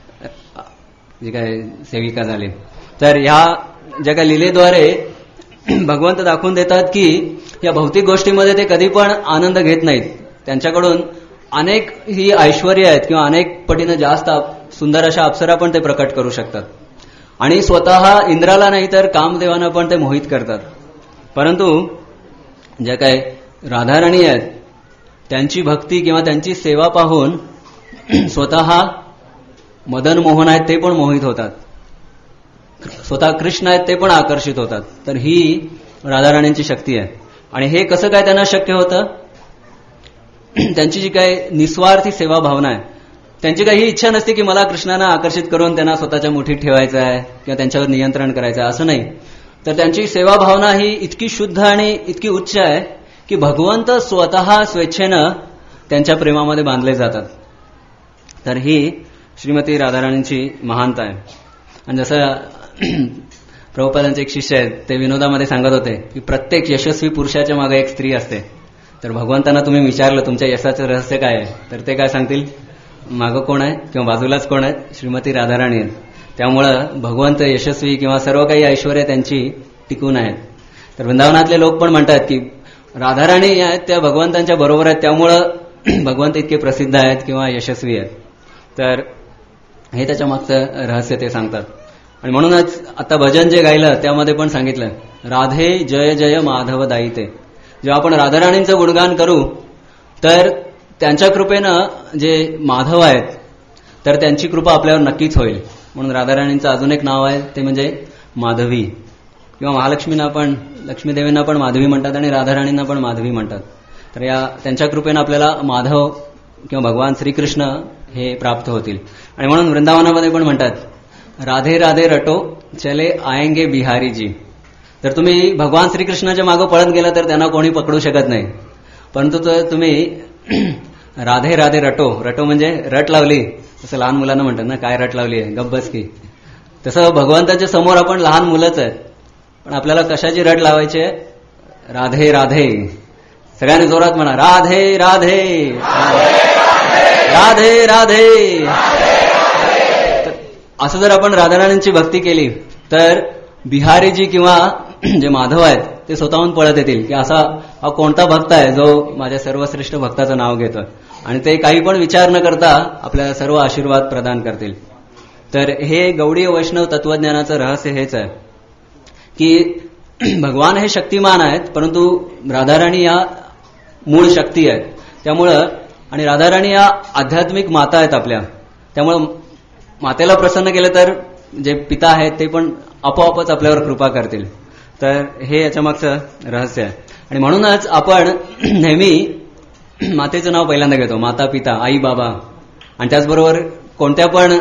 जी काय सेविका झाली. तर ह्या ज्या काही लीलेद्वारे भगवंत दाखवून देतात की या भौतिक गोष्टीमध्ये ते कधी पण आनंद घेत नाहीत, त्यांच्याकडून अनेक ही ऐश्वर्य आहेत किंवा अनेक पटीनं जास्त सुंदर अशा अप्सरा पण ते प्रकट करू शकतात. आणि स्वतः इंद्राला नाही तर कामदेवांना पण ते मोहित करतात. परंतु ज्या काय राधाराणी आहेत त्यांची भक्ती किंवा त्यांची सेवा पाहून स्वतः मदन मोहन आहेत ते पण मोहित होतात, स्वतः कृष्ण आहेत ते पण आकर्षित होतात. तर ही राधाराणींची शक्ती आहे. आणि हे कसं काय त्यांना शक्य होतं, त्यांची जी काय निस्वार्थी सेवा भावना आहे, त्यांची काही इच्छा नसते की मला कृष्णांना आकर्षित करून त्यांना स्वतःच्या मुठीत ठेवायचं आहे किंवा त्यांच्यावर नियंत्रण करायचं आहे, असं नाही. तर त्यांची सेवा भावना ही इतकी शुद्ध आणि इतकी उच्च आहे की भगवंत स्वतः स्वेच्छेनं त्यांच्या प्रेमामध्ये बांधले जातात. तर ही श्रीमती राधाराणींची महानता आहे. आणि जसं प्रभुपादांचे एक शिष्य आहेत ते विनोदामध्ये सांगत होते की प्रत्येक यशस्वी पुरुषाच्या मागे एक स्त्री असते. तर भगवंतांना तुम्ही विचारलं तुमच्या यशाचं रहस्य काय आहे, तर ते काय सांगतील, मागं कोण आहे किंवा बाजूलाच कोण आहेत, श्रीमती राधाराणी आहेत. त्यामुळं भगवंत यशस्वी किंवा सर्व काही ऐश्वर्य त्यांची टिकून आहेत. तर वृंदावनातले लोक पण म्हणतात की राधाराणी आहेत त्या भगवंतांच्या बरोबर आहेत, त्यामुळं भगवंत इतके प्रसिद्ध आहेत किंवा यशस्वी आहेत. तर हे त्याच्या मागचं रहस्य ते सांगतात. आणि म्हणूनच आता भजन जे गायलं त्यामध्ये पण सांगितलं राधे जय जय माधव दायिते. जेव्हा आपण राधाराणींचं गुणगान करू तर त्यांच्या कृपेनं जे माधव आहेत तर त्यांची कृपा आपल्यावर नक्कीच होईल. म्हणून राधाराणींचं अजून एक नाव आहे ते म्हणजे माधवी, किंवा महालक्ष्मींना पण, लक्ष्मीदेवींना पण माधवी म्हणतात आणि राधाराणींना पण माधवी म्हणतात. तर या त्यांच्या कृपेनं आपल्याला माधव किंवा भगवान श्रीकृष्ण हे प्राप्त होतील. आणि म्हणून वृंदावनामध्ये पण म्हणतात राधे राधे रटो चले आएंगे बिहारीजी. जर तुम्ही भगवान श्रीकृष्णाच्या मागं पळत गेला तर त्यांना कोणी पकडू शकत नाही. परंतु तुम्ही राधे राधे रटो, रटो म्हणजे रट लावली, तसं लहान मुलांना म्हणतात ना, काय रट लावली आहे गब्बस की, तसं भगवंताच्या समोर आपण लहान मुलंच आहेत. पण आपल्याला कशाची रट लावायची आहे? राधे राधे. सगळ्यांनी जोरात म्हणा राधे राधे राधे राधे. असं जर आपण राधाराणींची भक्ती केली तर बिहारीजी किंवा जे माधव आहेत ते स्वतःहून पळत येतील की असा हा कोणता भक्त आहे जो माझ्या सर्वश्रेष्ठ भक्ताचं नाव घेतोय, आणि ते काही पण विचार न करता आपल्याला सर्व आशीर्वाद प्रदान करतील. तर हे गौडीय वैष्णव तत्वज्ञानाचं रहस्य हेच आहे की भगवान हे शक्तिमान आहेत, परंतु राधाराणी या मूळ शक्ती आहेत. त्यामुळं, आणि राधाराणी या आध्यात्मिक माता आहेत आपल्या, त्यामुळं मातेला प्रसन्न केलं तर जे पिता आहेत ते पण आपोआपच आपल्यावर कृपा करतील. तर हे याच्या मागचं रहस्य आहे. आणि म्हणूनच आपण नेहमी मातेचं नाव पहिल्यांदा घेतो, माता पिता आई बाबा. आणि त्याचबरोबर कोणत्या पण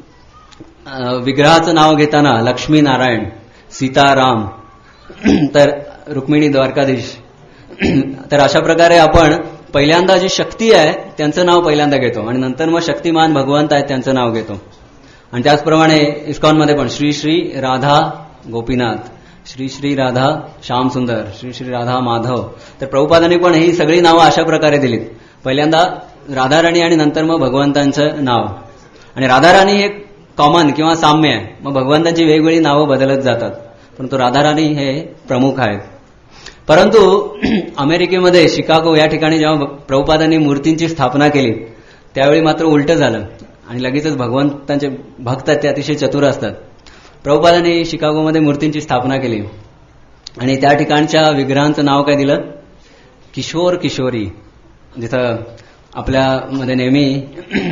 विग्रहाचं नाव घेताना लक्ष्मी नारायण, सीताराम, तर रुक्मिणी द्वारकाधीश, तर अशा प्रकारे आपण पहिल्यांदा जी शक्ती आहे त्यांचं नाव पहिल्यांदा घेतो आणि नंतर मग शक्तिमान भगवंत आहेत त्यांचं नाव घेतो. आणि त्याचप्रमाणे इस्कॉनमध्ये पण श्री श्री राधा गोपीनाथ, श्री श्री राधा श्याम सुंदर, श्री श्री राधा माधव. तर प्रभुपादांनी पण ही सगळी नावं अशा प्रकारे दिलीत, पहिल्यांदा राधाराणी आणि नंतर मग भगवंतांचं नाव. आणि राधाराणी हे कॉमन किंवा साम्य आहे, मग भगवंतांची वेगवेगळी नावं बदलत जातात, परंतु राधाराणी हे प्रमुख आहेत. परंतु अमेरिकेमध्ये शिकागो या ठिकाणी जेव्हा प्रभुपादांनी मूर्तींची स्थापना केली त्यावेळी मात्र उलटं झालं आणि लगेचच भगवंतांचे भक्त ते अतिशय चतुर असतात. प्रभुपादांनी शिकागोमध्ये मूर्तींची स्थापना केली आणि त्या ठिकाणच्या विग्रहांचं नाव काय दिलं? किशोर किशोरी. जिथं आपल्यामध्ये नेहमी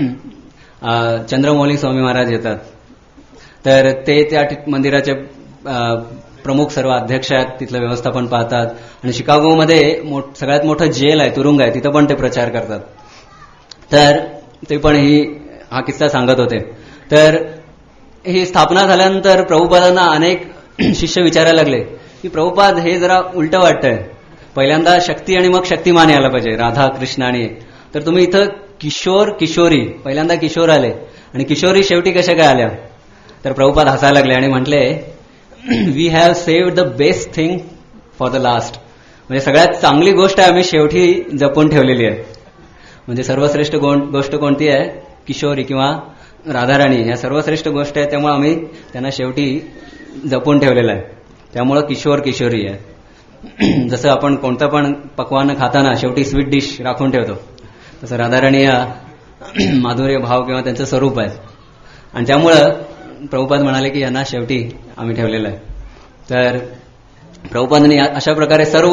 चंद्रमौली स्वामी महाराज येतात, तर ते त्या मंदिराचे प्रमुख सर्व अध्यक्ष आहेत, तिथलं व्यवस्थापन पाहतात. आणि शिकागोमध्ये सगळ्यात मोठं जेल आहे, तुरुंग आहे, तिथं पण ते प्रचार करतात. तर ते पण हा किस्सा सांगत होते. तर ही स्थापना झाल्यानंतर प्रभुपादांना अनेक शिष्य विचारायला लागले की प्रभुपाद हे जरा उलटं वाटतंय, पहिल्यांदा शक्ती आणि मग शक्तिमान यायला पाहिजे, राधा कृष्ण आणि, तर तुम्ही इथं किशोर किशोरी, पहिल्यांदा किशोर आले आणि किशोरी शेवटी कशा काय आल्या? तर प्रभुपाद हसायला लागले आणि म्हटले we have saved the best thing for the last. म्हणजे सगळ्यात चांगली गोष्ट आम्ही शेवटी जपून ठेवलेली आहे. म्हणजे सर्वश्रेष्ठ गोष्ट कोणती आहे? किशोरी किंवा राधाराणी, ह्या सर्वश्रेष्ठ गोष्ट आहे, त्यामुळे आम्ही त्यांना शेवटी जपून ठेवलेलं आहे. त्यामुळं किशोर किशोरी आहे. जसं आपण कोणतं पण पक्वान खाताना शेवटी स्वीट डिश राखून ठेवतो, तसं राधाराणी या माधुर्य भाव किंवा त्यांचं स्वरूप आहे. आणि त्यामुळं प्रभुपाद म्हणाले की यांना शेवटी आम्ही ठेवलेलं आहे. तर प्रभुपादांनी अशा प्रकारे सर्व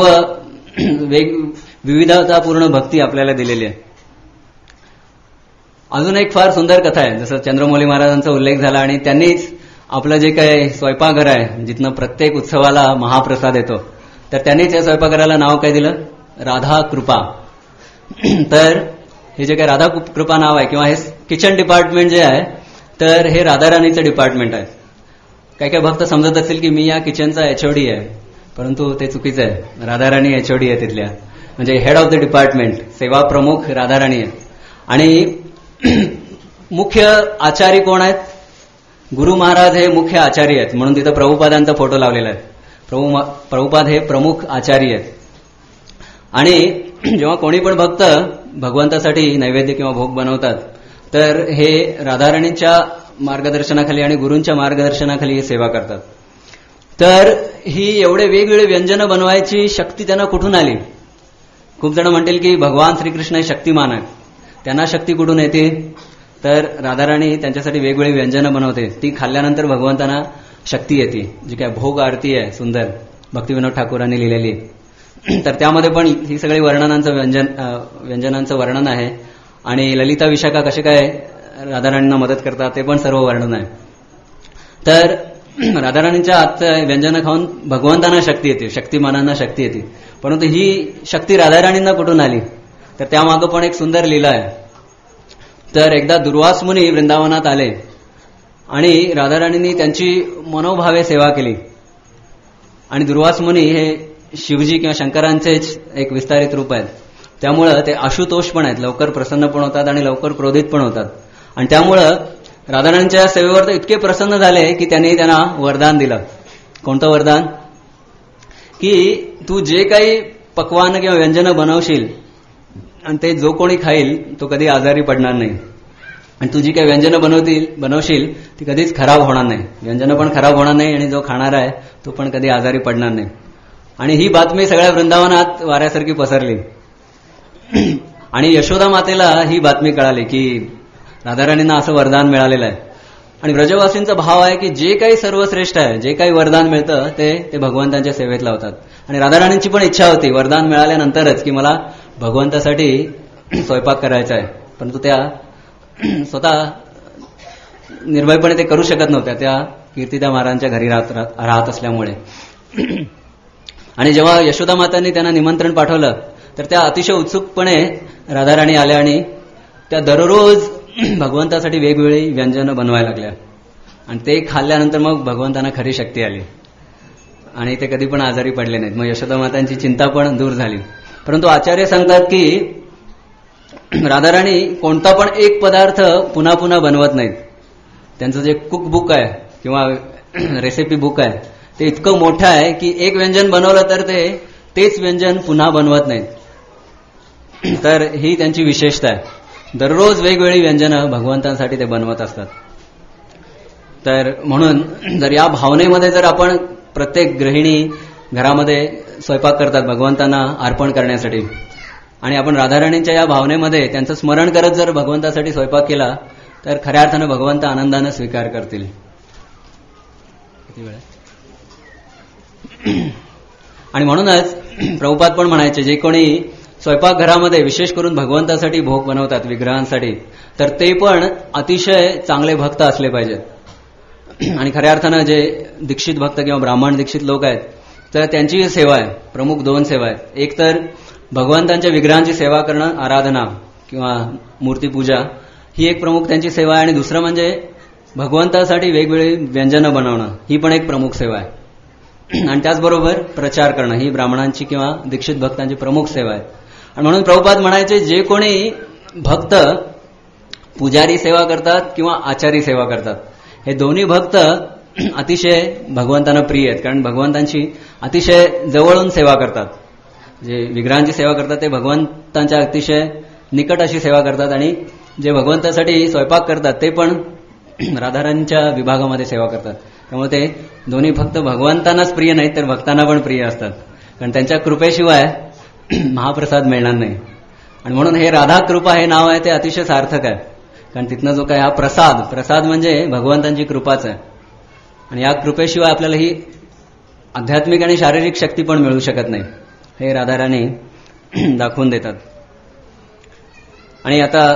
विविधतापूर्ण भक्ती आपल्याला दिलेली आहे. अजून एक फार सुंदर कथा आहे, जसं चंद्रमौली महाराजांचा उल्लेख झाला आणि त्यांनीच आपलं जे काही स्वयंपाकघर आहे जिथनं प्रत्येक उत्सवाला महाप्रसाद येतो, तर त्यांनीच या स्वयंपाकघराला नाव काय दिलं? राधा कृपा. तर हे जे काही राधा कृपा नाव आहे किंवा हे किचन डिपार्टमेंट जे आहे, तर हे राधाराणीचं डिपार्टमेंट आहे. काही काही भक्त समजत असतील की मी या किचनचा HOD आहे, परंतु ते चुकीचं आहे. राधाराणी HOD आहे तिथल्या, म्हणजे हेड ऑफ द डिपार्टमेंट, सेवा प्रमुख राधाराणी आहे. आणि मुख्य आचारी कोण आहेत? गुरु महाराज हे मुख्य आचार्य आहेत, म्हणून तिथं प्रभुपादांचा फोटो लावलेला आहे. प्रभुपाद हे प्रमुख आचार्य आहेत. आणि जेव्हा कोणी पण भक्त भगवंतासाठी नैवेद्य किंवा भोग बनवतात, तर हे राधाराणींच्या मार्गदर्शनाखाली आणि गुरूंच्या मार्गदर्शनाखाली हे सेवा करतात. तर ही एवढे वेगवेगळे व्यंजनं बनवायची शक्ती त्यांना कुठून आली? खूप जण म्हणतील की भगवान श्रीकृष्ण हे शक्तिमान आहेत, त्यांना शक्ती कुठून येते? तर राधाराणी त्यांच्यासाठी वेगवेगळी व्यंजनं बनवते, ती खाल्ल्यानंतर भगवंतांना शक्ती येते. जी काय भोग आरती आहे सुंदर, भक्तिविनोद ठाकूरांनी लिहिलेली, तर त्यामध्ये पण ही सगळी व्यंजनांचं वर्णन आहे. आणि ललिता विशाखा कसे काय राधाराणींना मदत करतात ते पण सर्व वर्णन आहे. तर राधाराणींच्या हातचं व्यंजन खाऊन भगवंतांना शक्ती येते, शक्तिमानांना शक्ती येते. परंतु ही शक्ती राधाराणींना कुठून आली, तर त्यामागं पण एक सुंदर लीला आहे. तर एकदा दुर्वास मुनी वृंदावनात आले आणि राधाराणींनी त्यांची मनोभावे सेवा केली. आणि दुर्वास मुनी हे शिवजी किंवा शंकरांचेच एक विस्तारित रूप आहेत. त्यामुळं ते आशुतोष पण आहेत, लवकर प्रसन्न पण होतात आणि लवकर क्रोधित पण होतात. आणि त्यामुळं राधाराणींच्या सेवेवर इतके प्रसन्न झाले की त्यांना वरदान दिलं. कोणतं वरदान? की तू जे काही पक्वान किंवा व्यंजन बनवशील आणि ते जो कोणी खाईल तो कधी आजारी पडणार नाही. आणि तू जी काही व्यंजनं बनवशील ती कधीच खराब होणार नाही. व्यंजनं पण खराब होणार नाही आणि जो खाणार आहे तो पण कधी आजारी पडणार नाही. आणि ही बातमी सगळ्या वृंदावनात वाऱ्यासारखी पसरली. आणि यशोदा मातेला ही बातमी कळाली की राधाराणींना असं वरदान मिळालेलं आहे. आणि ब्रजवासींचा भाव आहे की जे काही सर्वश्रेष्ठ आहे, जे काही वरदान मिळतं ते भगवंतांच्या सेवेत लावतात. आणि राधाराणींची पण इच्छा होती वरदान मिळाल्यानंतरच की मला भगवंतासाठी स्वयंपाक करायचा आहे. परंतु त्या स्वतः निर्भयपणे ते करू शकत नव्हत्या, त्या कीर्तिदा महाराजांच्या घरी राहत असल्यामुळे. आणि जेव्हा यशोदा मातांनी त्यांना निमंत्रण पाठवलं तर त्या अतिशय उत्सुकपणे राधाराणी आल्या आणि त्या दररोज भगवंतासाठी वेगवेगळी व्यंजनं बनवायला लागल्या. आणि ते खाल्ल्यानंतर मग भगवंतांना खरी शक्ती आली आणि ते कधी पण आजारी पडले नाहीत. मग यशोदा मातांची चिंता पण दूर झाली. परंतु आचार्य सांगतात की राधाराणी कोणता पण एक पदार्थ पुन्हा पुन्हा बनवत नाहीत. त्यांचं जे कुक बुक आहे किंवा रेसिपी बुक आहे ते इतकं मोठं आहे की एक व्यंजन बनवलं तर तेच व्यंजन पुन्हा बनवत नाहीत. तर ही त्यांची विशेषता आहे. दररोज वेगवेगळी व्यंजनं भगवंतांसाठी ते बनवत असतात. तर म्हणून जर या भावनेमध्ये जर आपण प्रत्येक गृहिणी घरामध्ये स्वयंपाक करतात भगवंतांना अर्पण करण्यासाठी आणि आपण राधाराणींच्या या भावनेमध्ये त्यांचं स्मरण करत जर भगवंतासाठी स्वयंपाक केला तर खऱ्या अर्थानं भगवंत आनंदानं स्वीकार करतील. किती वेळ? आणि म्हणूनच प्रभुपाद पण म्हणायचे जे कोणी स्वयंपाकघरामध्ये विशेष करून भगवंतासाठी भोग बनवतात विग्रहांसाठी तर ते पण अतिशय चांगले भक्त असले पाहिजेत. आणि खऱ्या अर्थानं जे दीक्षित भक्त किंवा ब्राह्मण दीक्षित लोक आहेत तर त्यांची सेवा आहे, प्रमुख दोन सेवा आहेत. एक तर भगवंतांच्या विग्रहांची सेवा करणं, आराधना किंवा मूर्तीपूजा ही एक प्रमुख त्यांची सेवा आहे. आणि दुसरं म्हणजे भगवंतासाठी वेगवेगळी व्यंजनं बनवणं ही पण एक प्रमुख सेवा आहे. आणि त्याचबरोबर प्रचार करणं ही ब्राह्मणांची किंवा दीक्षित भक्तांची प्रमुख सेवा आहे. आणि म्हणून प्रभुपाद म्हणायचे जे कोणी भक्त पुजारी सेवा करतात किंवा आचारी सेवा करतात हे दोन्ही भक्त अतिशय भगवंतांना प्रिय आहेत. कारण भगवंतांची अतिशय जवळून सेवा करतात. जे विग्रहांची सेवा करतात ते भगवंतांच्या अतिशय निकट अशी सेवा करतात. आणि जे भगवंतासाठी स्वयंपाक करतात ते पण राधाराणींच्या विभागामध्ये सेवा करतात. त्यामुळे ते दोन्ही फक्त भगवंतांनाच प्रिय नाहीत तर भक्तांना पण प्रिय असतात. कारण त्यांच्या कृपेशिवाय महाप्रसाद मिळणार नाही. आणि म्हणून हे राधा कृपा हे नाव आहे ते अतिशय सार्थक आहे. कारण तिथनं जो काय हा प्रसाद म्हणजे भगवंतांची कृपाच आहे. आणि या कृपेशिवाय आपल्याला ही आध्यात्मिक आणि शारीरिक शक्ती पण मिळू शकत नाही हे राधाराणी दाखवून देतात. आणि आता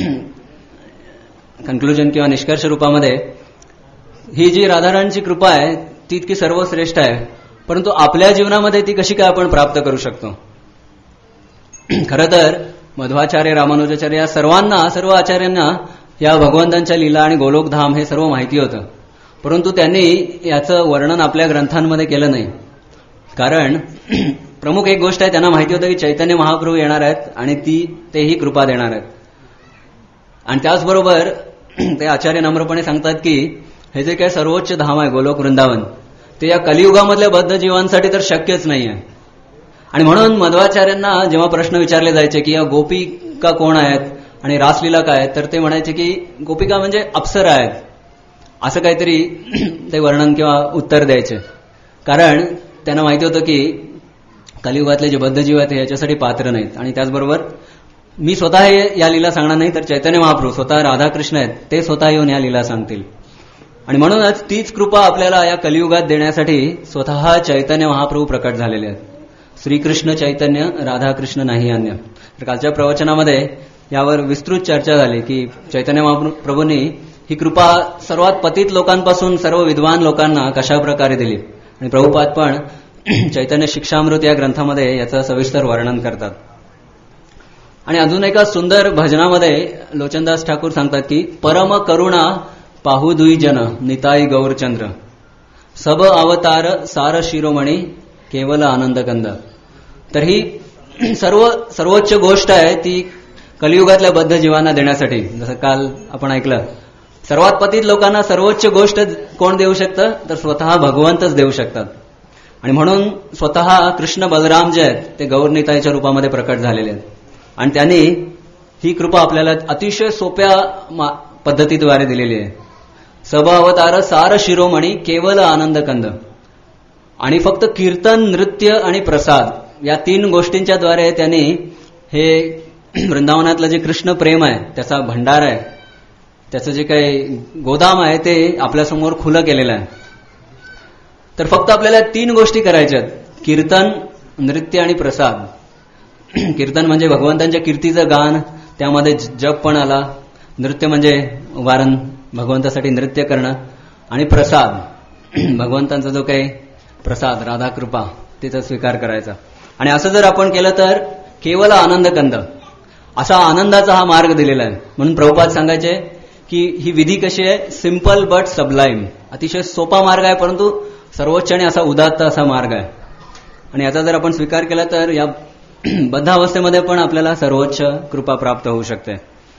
कन्क्लुजन किंवा निष्कर्ष रूपामध्ये ही जी राधाराणीची कृपा आहे ती इतकी सर्वश्रेष्ठ आहे. परंतु आपल्या जीवनामध्ये ती कशी काय आपण प्राप्त करू शकतो? खरं तर मध्वाचार्य, रामानुजाचार्य या सर्व आचार्यांना या भगवंतांच्या लीला आणि गोलोकधाम हे सर्व माहिती होतं. परंतु त्यांनी याचं वर्णन आपल्या ग्रंथांमध्ये केलं नाही. कारण प्रमुख एक गोष्ट आहे, त्यांना माहिती होतं की चैतन्य महाप्रभू येणार आहेत आणि तेही कृपा देणार आहेत. आणि त्याचबरोबर ते आचार्य नम्रपणे सांगतात की हे जे काही सर्वोच्च धाम आहे गोलोक वृंदावन ते या कलियुगामधल्या बद्ध जीवांसाठी तर शक्यच नाही आहे. आणि म्हणून मध्वाचार्यांना जेव्हा प्रश्न विचारले जायचे की या गोपिका कोण आहेत आणि रासलीला काय आहेत तर ते म्हणायचे की गोपिका म्हणजे अप्सरा आहेत असं काहीतरी ते वर्णन किंवा उत्तर द्यायचे. कारण त्यांना माहिती होतं की कलियुगातले जे बद्ध जीव आहेत याच्यासाठी पात्र नाहीत. आणि त्याचबरोबर मी स्वतः या लीला सांगणार नाही तर चैतन्य महाप्रभू स्वतः राधाकृष्ण आहेत ते स्वतः येऊन या लीला सांगतील. आणि म्हणूनच तीच कृपा आपल्याला या कलियुगात देण्यासाठी स्वतः चैतन्य महाप्रभू प्रकट झालेले आहेत. श्रीकृष्ण चैतन्य राधाकृष्ण नाही अन्य. तर कालच्या प्रवचनामध्ये यावर विस्तृत चर्चा झाली की चैतन्य महाप्रभूंनी ही कृपा सर्वात पतित लोकांपासून सर्व विद्वान लोकांना कशा प्रकारे दिली. आणि प्रभुपाद पण चैतन्य शिक्षामृत या ग्रंथामध्ये याचं सविस्तर वर्णन करतात. आणि अजून एका सुंदर भजनामध्ये लोचनदास ठाकूर सांगतात की परम करुणा पाहू दुई जन निताई गौरचंद्र सब अवतार सार शिरोमणी केवल आनंदकंद. तर ही सर्वोच्च गोष्ट आहे ती कलियुगातल्या बद्ध जीवांना देण्यासाठी. जसं काल आपण ऐकलं, सर्वात पतित लोकांना सर्वोच्च गोष्ट कोण देऊ शकतं, तर स्वतः भगवंतच देऊ शकतात. आणि म्हणून स्वतः कृष्ण बलराम जे आहेत ते गौरनिताईच्या रूपामध्ये प्रकट झालेले आहेत. आणि त्यांनी ही कृपा आपल्याला अतिशय सोप्या पद्धतीद्वारे दिलेली आहे. सब अवतार सार शिरोमणी केवल आनंदकंद. आणि फक्त कीर्तन, नृत्य आणि प्रसाद या 3 गोष्टींच्या द्वारे त्यांनी हे वृंदावनातलं जे कृष्ण प्रेम आहे त्याचा भंडार आहे, त्याचं जे काही गोदाम आहे ते आपल्यासमोर खुलं केलेलं आहे. तर फक्त आपल्याला 3 गोष्टी करायच्या आहेत, कीर्तन, नृत्य आणि प्रसाद. कीर्तन म्हणजे भगवंतांच्या कीर्तीचं गान, त्यामध्ये जप पण आला. नृत्य म्हणजे वारण, भगवंतासाठी नृत्य करणं. आणि प्रसाद, भगवंतांचा जो काही प्रसाद राधाकृपा तिचा स्वीकार करायचा. आणि असं जर आपण केलं तर केवळ आनंदकंद असा आनंदाचा हा मार्ग दिलेला आहे. म्हणून प्रभुपाद सांगायचे की ही विधी कशी आहे, सिम्पल बट सबलाईम. अतिशय सोपा मार्ग आहे परंतु सर्वोच्च आणि असा उदात्त असा मार्ग आहे. आणि याचा जर आपण स्वीकार केला तर या बद्ध अवस्थेमध्ये पण आपल्याला सर्वोच्च कृपा प्राप्त होऊ शकते.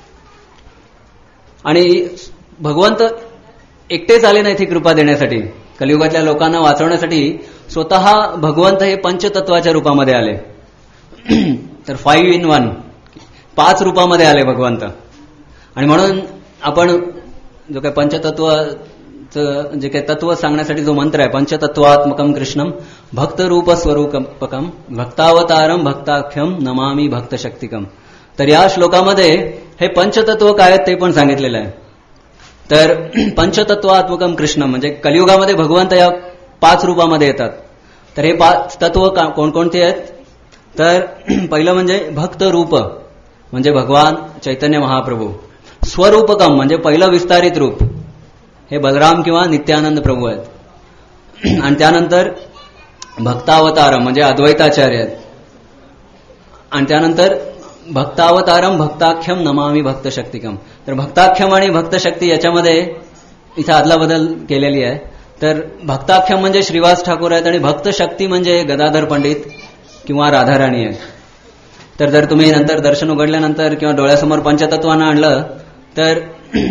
आणि भगवंत एकटेच आले नाहीत ही कृपा देण्यासाठी. कलियुगातल्या लोकांना वाचवण्यासाठी स्वतः भगवंत हे पंचतत्वाच्या रूपामध्ये आले. तर 5 in 1, 5 रूपामध्ये आले भगवंत. आणि म्हणून आपण जो काही पंचतत्वाचं जे काही तत्व सांगण्यासाठी जो मंत्र आहे, पंचतत्वात्मकम कृष्णम भक्तरूप स्वरूपकम भक्तावतारम भक्ताख्यम नमामी भक्तशक्तिकम. तर या श्लोकामध्ये हे पंचतत्व काय आहेत ते पण सांगितलेलं आहे. तर पंचतत्वात्मकम कृष्ण म्हणजे कलियुगामध्ये भगवंत या 5 रूपामध्ये येतात. तर हे 5 तत्व कोणकोणते आहेत, तर पहिलं म्हणजे भक्त रूप म्हणजे भगवान चैतन्य महाप्रभू. स्वरूपकम म्हणजे पहिलं विस्तारित रूप, हे बलराम किंवा नित्यानंद प्रभू आहेत. आणि त्यानंतर भक्तावतारम म्हणजे अद्वैताचार्य आहेत. आणि त्यानंतर भक्तावतारम भक्ताख्यम नमामी भक्तशक्तिकम. तर भक्ताख्यम आणि भक्तशक्ती याच्यामध्ये इथं आदला बदल केलेली आहे. तर भक्ताख्यम म्हणजे श्रीवास ठाकूर आहेत आणि भक्तशक्ती म्हणजे गदाधर पंडित किंवा राधाराणी आहेत. तर जर तुम्ही नंतर दर्शन उघडल्यानंतर किंवा डोळ्यासमोर पंचतत्वांना आणलं तर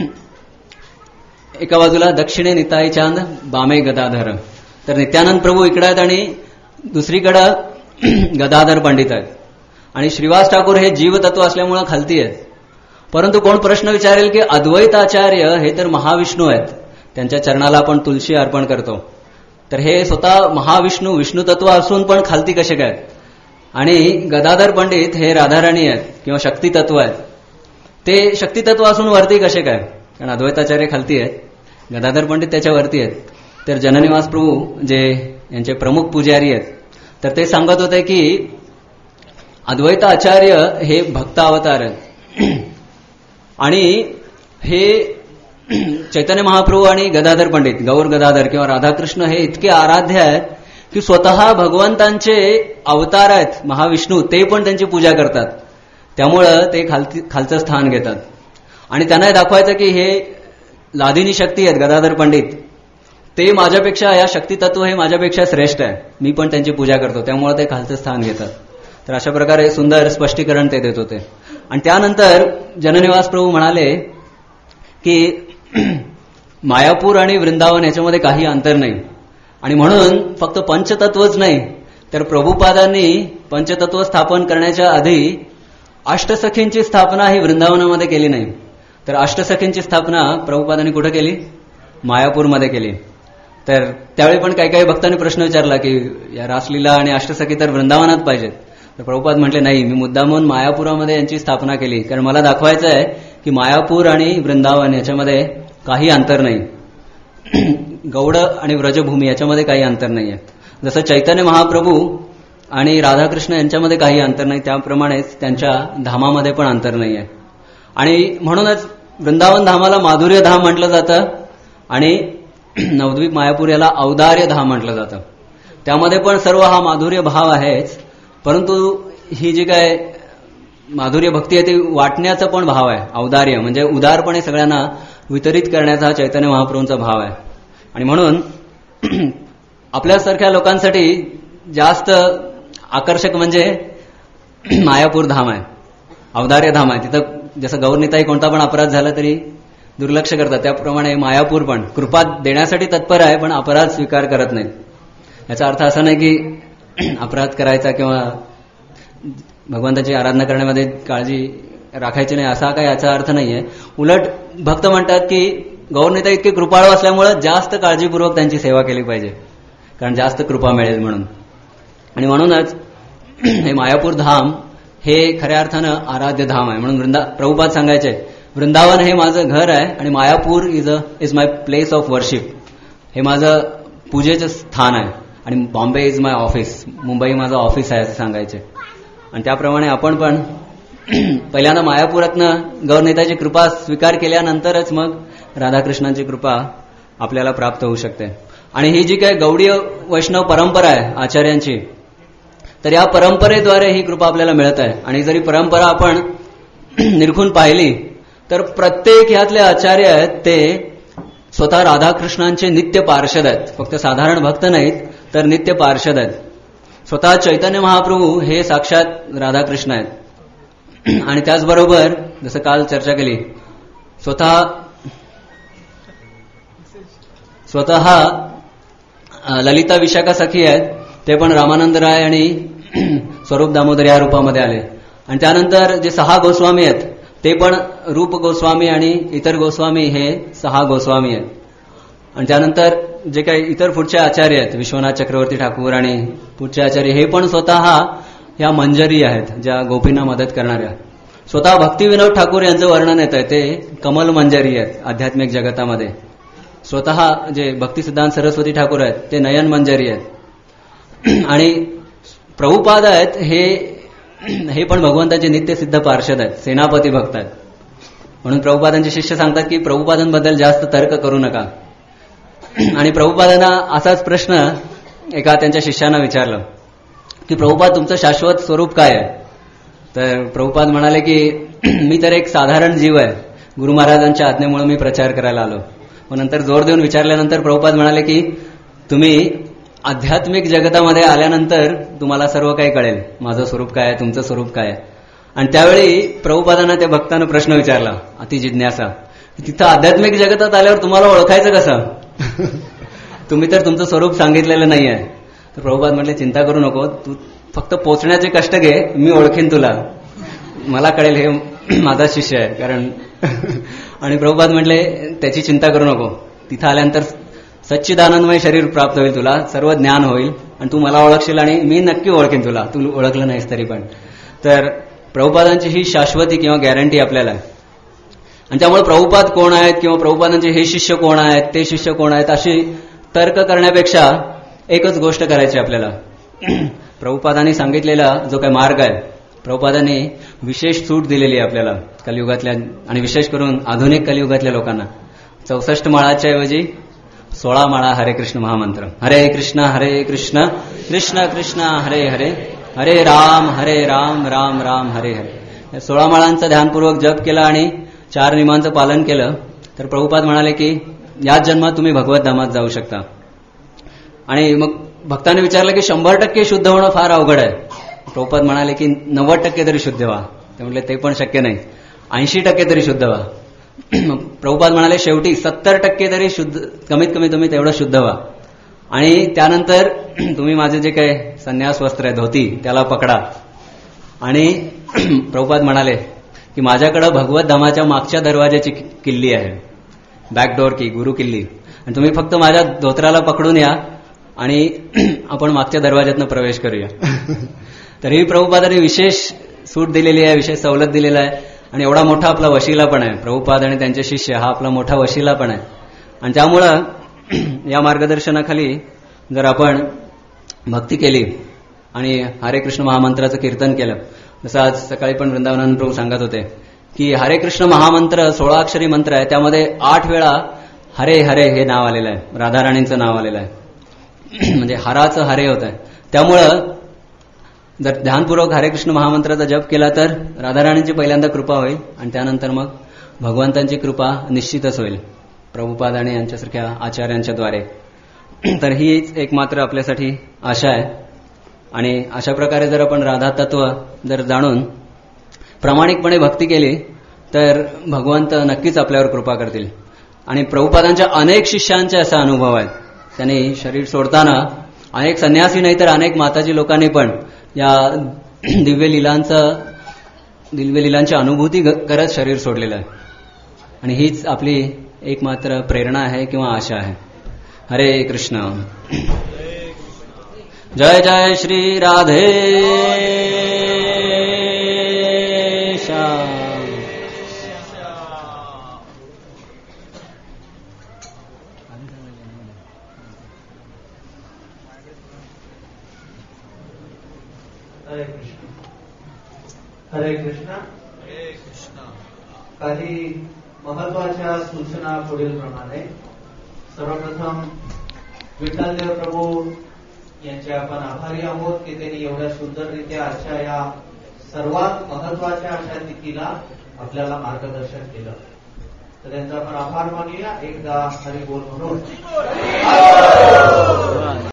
एका बाजूला दक्षिणे निताई चांद बामे गदाधर. तर नित्यानंद प्रभू इकडे आहेत आणि दुसरीकडं गदाधर पंडित आहेत. आणि श्रीवास ठाकूर हे जीवतत्व असल्यामुळे खालती आहेत. परंतु कोण प्रश्न विचारेल की अद्वैताचार्य हे तर महाविष्णू आहेत, त्यांच्या चरणाला आपण तुलसी अर्पण करतो. तर हे स्वतः महाविष्णू विष्णुतत्व असून पण खालती कसे काय. आणि गदाधर पंडित हे राधाराणी आहेत किंवा शक्तितत्व आहेत, ते शक्तितत्व असून वरती कसे काय. कारण अद्वैताचार्य खालती आहेत, गदाधर पंडित त्याच्यावरती आहेत. तर जननिवास प्रभू जे यांचे प्रमुख पुजारी आहेत तर ते सांगत होते की अद्वैताचार्य हे भक्त अवतार आहेत. आणि हे चैतन्य महाप्रभू आणि गदाधर पंडित गौर गदाधर किंवा राधाकृष्ण हे इतके आराध्य आहेत की स्वतः भगवंतांचे अवतार आहेत महाविष्णू, ते पण त्यांची पूजा करतात. त्यामुळं ते खालचं स्थान घेतात. आणि त्यांना दाखवायचं की हे लादिनी शक्ती आहेत गदाधर पंडित, ते माझ्यापेक्षा या शक्तितत्व हे माझ्यापेक्षा श्रेष्ठ आहे, मी पण त्यांची पूजा करतो, त्यामुळे ते खालचं स्थान घेतात. तर अशा प्रकारे सुंदर स्पष्टीकरण ते देत होते. आणि त्यानंतर जननिवास प्रभू म्हणाले की मायापूर आणि वृंदावन याच्यामध्ये काही अंतर नाही. आणि म्हणून फक्त पंचतत्वच नाही तर प्रभुपादांनी पंचतत्व स्थापन करण्याच्या आधी अष्टसखींची स्थापना ही वृंदावनामध्ये केली नाही. तर अष्टसखींची स्थापना प्रभुपादांनी कुठे केली, मायापूरमध्ये केली. तर त्यावेळी पण काही काही भक्तांनी प्रश्न विचारला की या रासलीला आणि अष्टसखी तर वृंदावनात पाहिजेत. तर प्रभुपाद म्हटले नाही, मी मुद्दामून मायापुरामध्ये यांची स्थापना केली कारण मला दाखवायचं आहे की मायापूर आणि वृंदावन याच्यामध्ये काही अंतर नाही, गौड आणि व्रजभूमी याच्यामध्ये काही अंतर नाही आहे. जसं चैतन्य महाप्रभू आणि राधाकृष्ण यांच्यामध्ये काही अंतर नाही, त्याप्रमाणेच त्यांच्या धामामध्ये पण अंतर नाही आहे. आणि म्हणूनच वृंदावन धामाला माधुर्य धाम म्हटलं जातं आणि नवद्वीप मायापूर याला औदार्य धाम म्हटलं जातं. त्यामध्ये पण सर्व हा माधुर्य भाव आहेच, परंतु ही जी काय माधुर्य भक्ती आहे ती वाटण्याचा पण भाव आहे. औदार्य म्हणजे उदारपणे सगळ्यांना वितरित करण्याचा हा चैतन्य महाप्रभूंचा भाव आहे. आणि म्हणून आपल्यासारख्या लोकांसाठी जास्त आकर्षक म्हणजे मायापूर धाम आहे, औदार्य धाम आहे. तिथं जसं गौरनीताई कोणता पण अपराध झाला तरी दुर्लक्ष करतात, त्याप्रमाणे मायापूर पण कृपा देण्यासाठी तत्पर आहे पण अपराध स्वीकार करत नाहीत. याचा अर्थ असा नाही की अपराध करायचा किंवा भगवंताची आराधना करण्यामध्ये काळजी राखायची नाही असा काय याचा अर्थ नाहीये. उलट भक्त म्हणतात की गौरनीता इतके कृपाळू असल्यामुळे जास्त काळजीपूर्वक त्यांची सेवा केली पाहिजे, कारण जास्त कृपा मिळेल म्हणून. आणि म्हणूनच हे मायापूर धाम हे खऱ्या अर्थानं आराध्य धाम आहे. म्हणून प्रभुपाद सांगायचे वृंदावन हे माझं घर आहे आणि Mayapur is my place of worship, हे माझं पूजेचं स्थान आहे. आणि Bombay is my office, Mumbai माझं ऑफिस आहे असं सांगायचे. आणि त्याप्रमाणे आपण पण पहिल्यांदा मायापुरातनं गौरनेताची कृपा स्वीकार केल्यानंतरच मग राधाकृष्णांची कृपा आपल्याला प्राप्त होऊ शकते. आणि ही जी काय गौडीय वैष्णव परंपरा आहे आचार्यांची, तर या परंपरेद्वारे ही कृपा आपल्याला मिळत आहे. आणि जरी परंपरा आपण निरखून पाहिली तर प्रत्येक ह्यातले आचार्य आहेत ते स्वतः राधाकृष्णांचे नित्य पार्षद आहेत. फक्त साधारण भक्त नाहीत तर नित्य पार्षद आहेत. स्वतः चैतन्य महाप्रभू हे साक्षात राधाकृष्ण आहेत. आणि त्याचबरोबर जसं काल चर्चा केली स्वतः ललिता विशाखा सखी आहेत, ते पण रामानंद राय आणि स्वरूप दामोदर या रूपामध्ये आले. आणि त्यानंतर जे 6 गोस्वामी आहेत ते पण रूप गोस्वामी आणि इतर गोस्वामी हे 6 गोस्वामी आहेत. आणि त्यानंतर जे काही इतर पुढचे आचार्य आहेत विश्वनाथ चक्रवर्ती ठाकूर आणि पुढचे आचार्य हे पण स्वतः या मंजरी आहेत ज्या गोपींना मदत करणाऱ्या. स्वतः भक्तिविनोद ठाकूर यांचं वर्णन येत आहे, ते कमल मंजरी आहेत आध्यात्मिक जगतामध्ये. स्वतः जे भक्ती सिद्धांत सरस्वती ठाकूर आहेत ते नयन मंजरी आहेत. आणि प्रभुपाद आहेत हे पण भगवंताचे नित्य सिद्ध पार्षद आहेत, सेनापती भक्त आहेत. म्हणून प्रभुपादांचे शिष्य सांगतात की प्रभुपादांबद्दल जास्त तर्क करू नका. आणि प्रभुपादांना असाच प्रश्न एका त्यांच्या शिष्यानं विचारलं की प्रभुपाद तुमचं शाश्वत स्वरूप काय आहे. तर प्रभुपाद म्हणाले की मी तर एक साधारण जीव आहे, गुरु महाराजांच्या आज्ञेमुळे मी प्रचार करायला आलो. मग नंतर जोर देऊन विचारल्यानंतर प्रभुपाद म्हणाले की तुम्ही आध्यात्मिक जगतामध्ये आल्यानंतर तुम्हाला सर्व काही कळेल, माझं स्वरूप काय आहे, तुमचं स्वरूप काय आहे. आणि त्यावेळी प्रभुपादांना त्या भक्तानं प्रश्न विचारला अति जिज्ञासा, तिथं आध्यात्मिक जगतात आल्यावर तुम्हाला ओळखायचं कसं, तुम्ही तर तुमचं स्वरूप सांगितलेलं नाही आहे. तर प्रभुपाद म्हटले चिंता करू नको, तू फक्त पोचण्याचे कष्ट घे, मी ओळखीन तुला, मला कळेल हे माझा शिष्य आहे. कारण आणि प्रभुपाद म्हटले त्याची चिंता करू नको, तिथं आल्यानंतर सच्चिदानंदमय शरीर प्राप्त होईल, तुला सर्व ज्ञान होईल आणि तू मला ओळखशील आणि मी नक्की ओळखेन तुला, तू ओळखलं नाहीस तरी पण. तर प्रभुपादांची ही शाश्वती किंवा गॅरंटी आपल्याला आहे. आणि त्यामुळे प्रभुपाद कोण आहेत किंवा प्रभुपादांचे हे शिष्य कोण आहेत, ते शिष्य कोण आहेत अशी तर्क करण्यापेक्षा एकच गोष्ट करायची आपल्याला. प्रभुपादांनी सांगितलेला जो काही मार्ग आहे, प्रभुपादांनी विशेष सूट दिलेली आहे आपल्याला कलियुगातल्या आणि विशेष करून आधुनिक कलियुगातल्या लोकांना. 64 माळाच्या ऐवजी 16 माळा हरे कृष्ण महामंत्र, हरे कृष्ण कृष्ण कृष्ण हरे हरे, हरे राम राम राम हरे हरे. या 16 माळांचा ध्यानपूर्वक जप केला आणि 4 नियमांचं पालन केलं तर प्रभुपाद म्हणाले की याच जन्मात तुम्ही भगवत धामात जाऊ शकता. आणि मग भक्तांनी विचारलं की 100% शुद्ध होणं फार अवघड आहे. प्रभुपाद म्हणाले की 90% तरी शुद्ध व्हा. ते म्हटले ते पण शक्य नाही, 80% तरी शुद्ध व्हा. प्रभुपाद म्हणाले शेवटी 70% तरी शुद्ध, कमीत कमी तुम्ही तेवढं शुद्ध व्हा. आणि त्यानंतर तुम्ही माझे जे काही संन्यास वस्त्र आहे धोती त्याला पकडा. आणि प्रभुपाद म्हणाले की माझ्याकडे भगवत धामाच्या मागच्या दरवाजाची किल्ली आहे, बॅकडोर की, गुरु किल्ली, आणि तुम्ही फक्त माझ्या धोत्राला पकडून या आणि आपण मागच्या दरवाज्यातनं प्रवेश करूया. तरीही प्रभुपादांनी विशेष सूट दिलेली आहे, विशेष सवलत दिलेला आहे. आणि एवढा मोठा आपला वशिला पण आहे, प्रभुपाद आणि त्यांचे शिष्य हा आपला मोठा वशिला पण आहे. आणि त्यामुळं या मार्गदर्शनाखाली जर आपण भक्ती केली आणि हरे कृष्ण महामंत्राचं कीर्तन केलं. जसं आज सकाळी पण वृंदावनानंद प्रभू सांगत होते की हरे कृष्ण महामंत्र 16 अक्षरी मंत्र आहे, त्यामध्ये 8 वेळा हरे हरे हे नाव आलेलं आहे, राधाराणींचं नाव आलेलं आहे. म्हणजे हराचं हरे होत आहे. त्यामुळं जर ध्यानपूर्वक हरे कृष्ण महामंत्राचा जप केला तर राधाराणींची पहिल्यांदा कृपा होईल आणि त्यानंतर मग भगवंतांची कृपा निश्चितच होईल प्रभुपाद आणि यांच्यासारख्या आचार्यांच्या द्वारे. तर हीच एक मात्र आपल्यासाठी आशा आहे. आणि अशा प्रकारे जर आपण राधा तत्व जर जाणून प्रामाणिकपणे भक्ती केली तर भगवंत नक्कीच आपल्यावर कृपा करतील. आणि प्रभुपादांच्या अनेक शिष्यांचे असा अनुभव आहेत. त्यांनी शरीर सोडताना अनेक संन्यासी नाही तर अनेक माताजी लोकांनी पण या दिव्य लीलांची अनुभूती करत शरीर सोडलेलं आहे. आणि हीच आपली एक मात्र प्रेरणा आहे किंवा आशा आहे. हरे कृष्ण. जय जय श्री राधे श्याम. हरे कृष्ण. हरे कृष्ण. हरे कृष्ण. काही महत्वाच्या सूचना पुढील प्रमाणे. सर्वप्रथम विठ्ठलदेव प्रभू यांचे आपण आभारी आहोत की त्यांनी एवढ्या सुंदररित्या आजच्या या सर्वात महत्वाच्या अशा तिथीला आपल्याला मार्गदर्शन केलं. तर त्यांचा आपण आभार मानूया. एकदा हरी बोल म्हणून.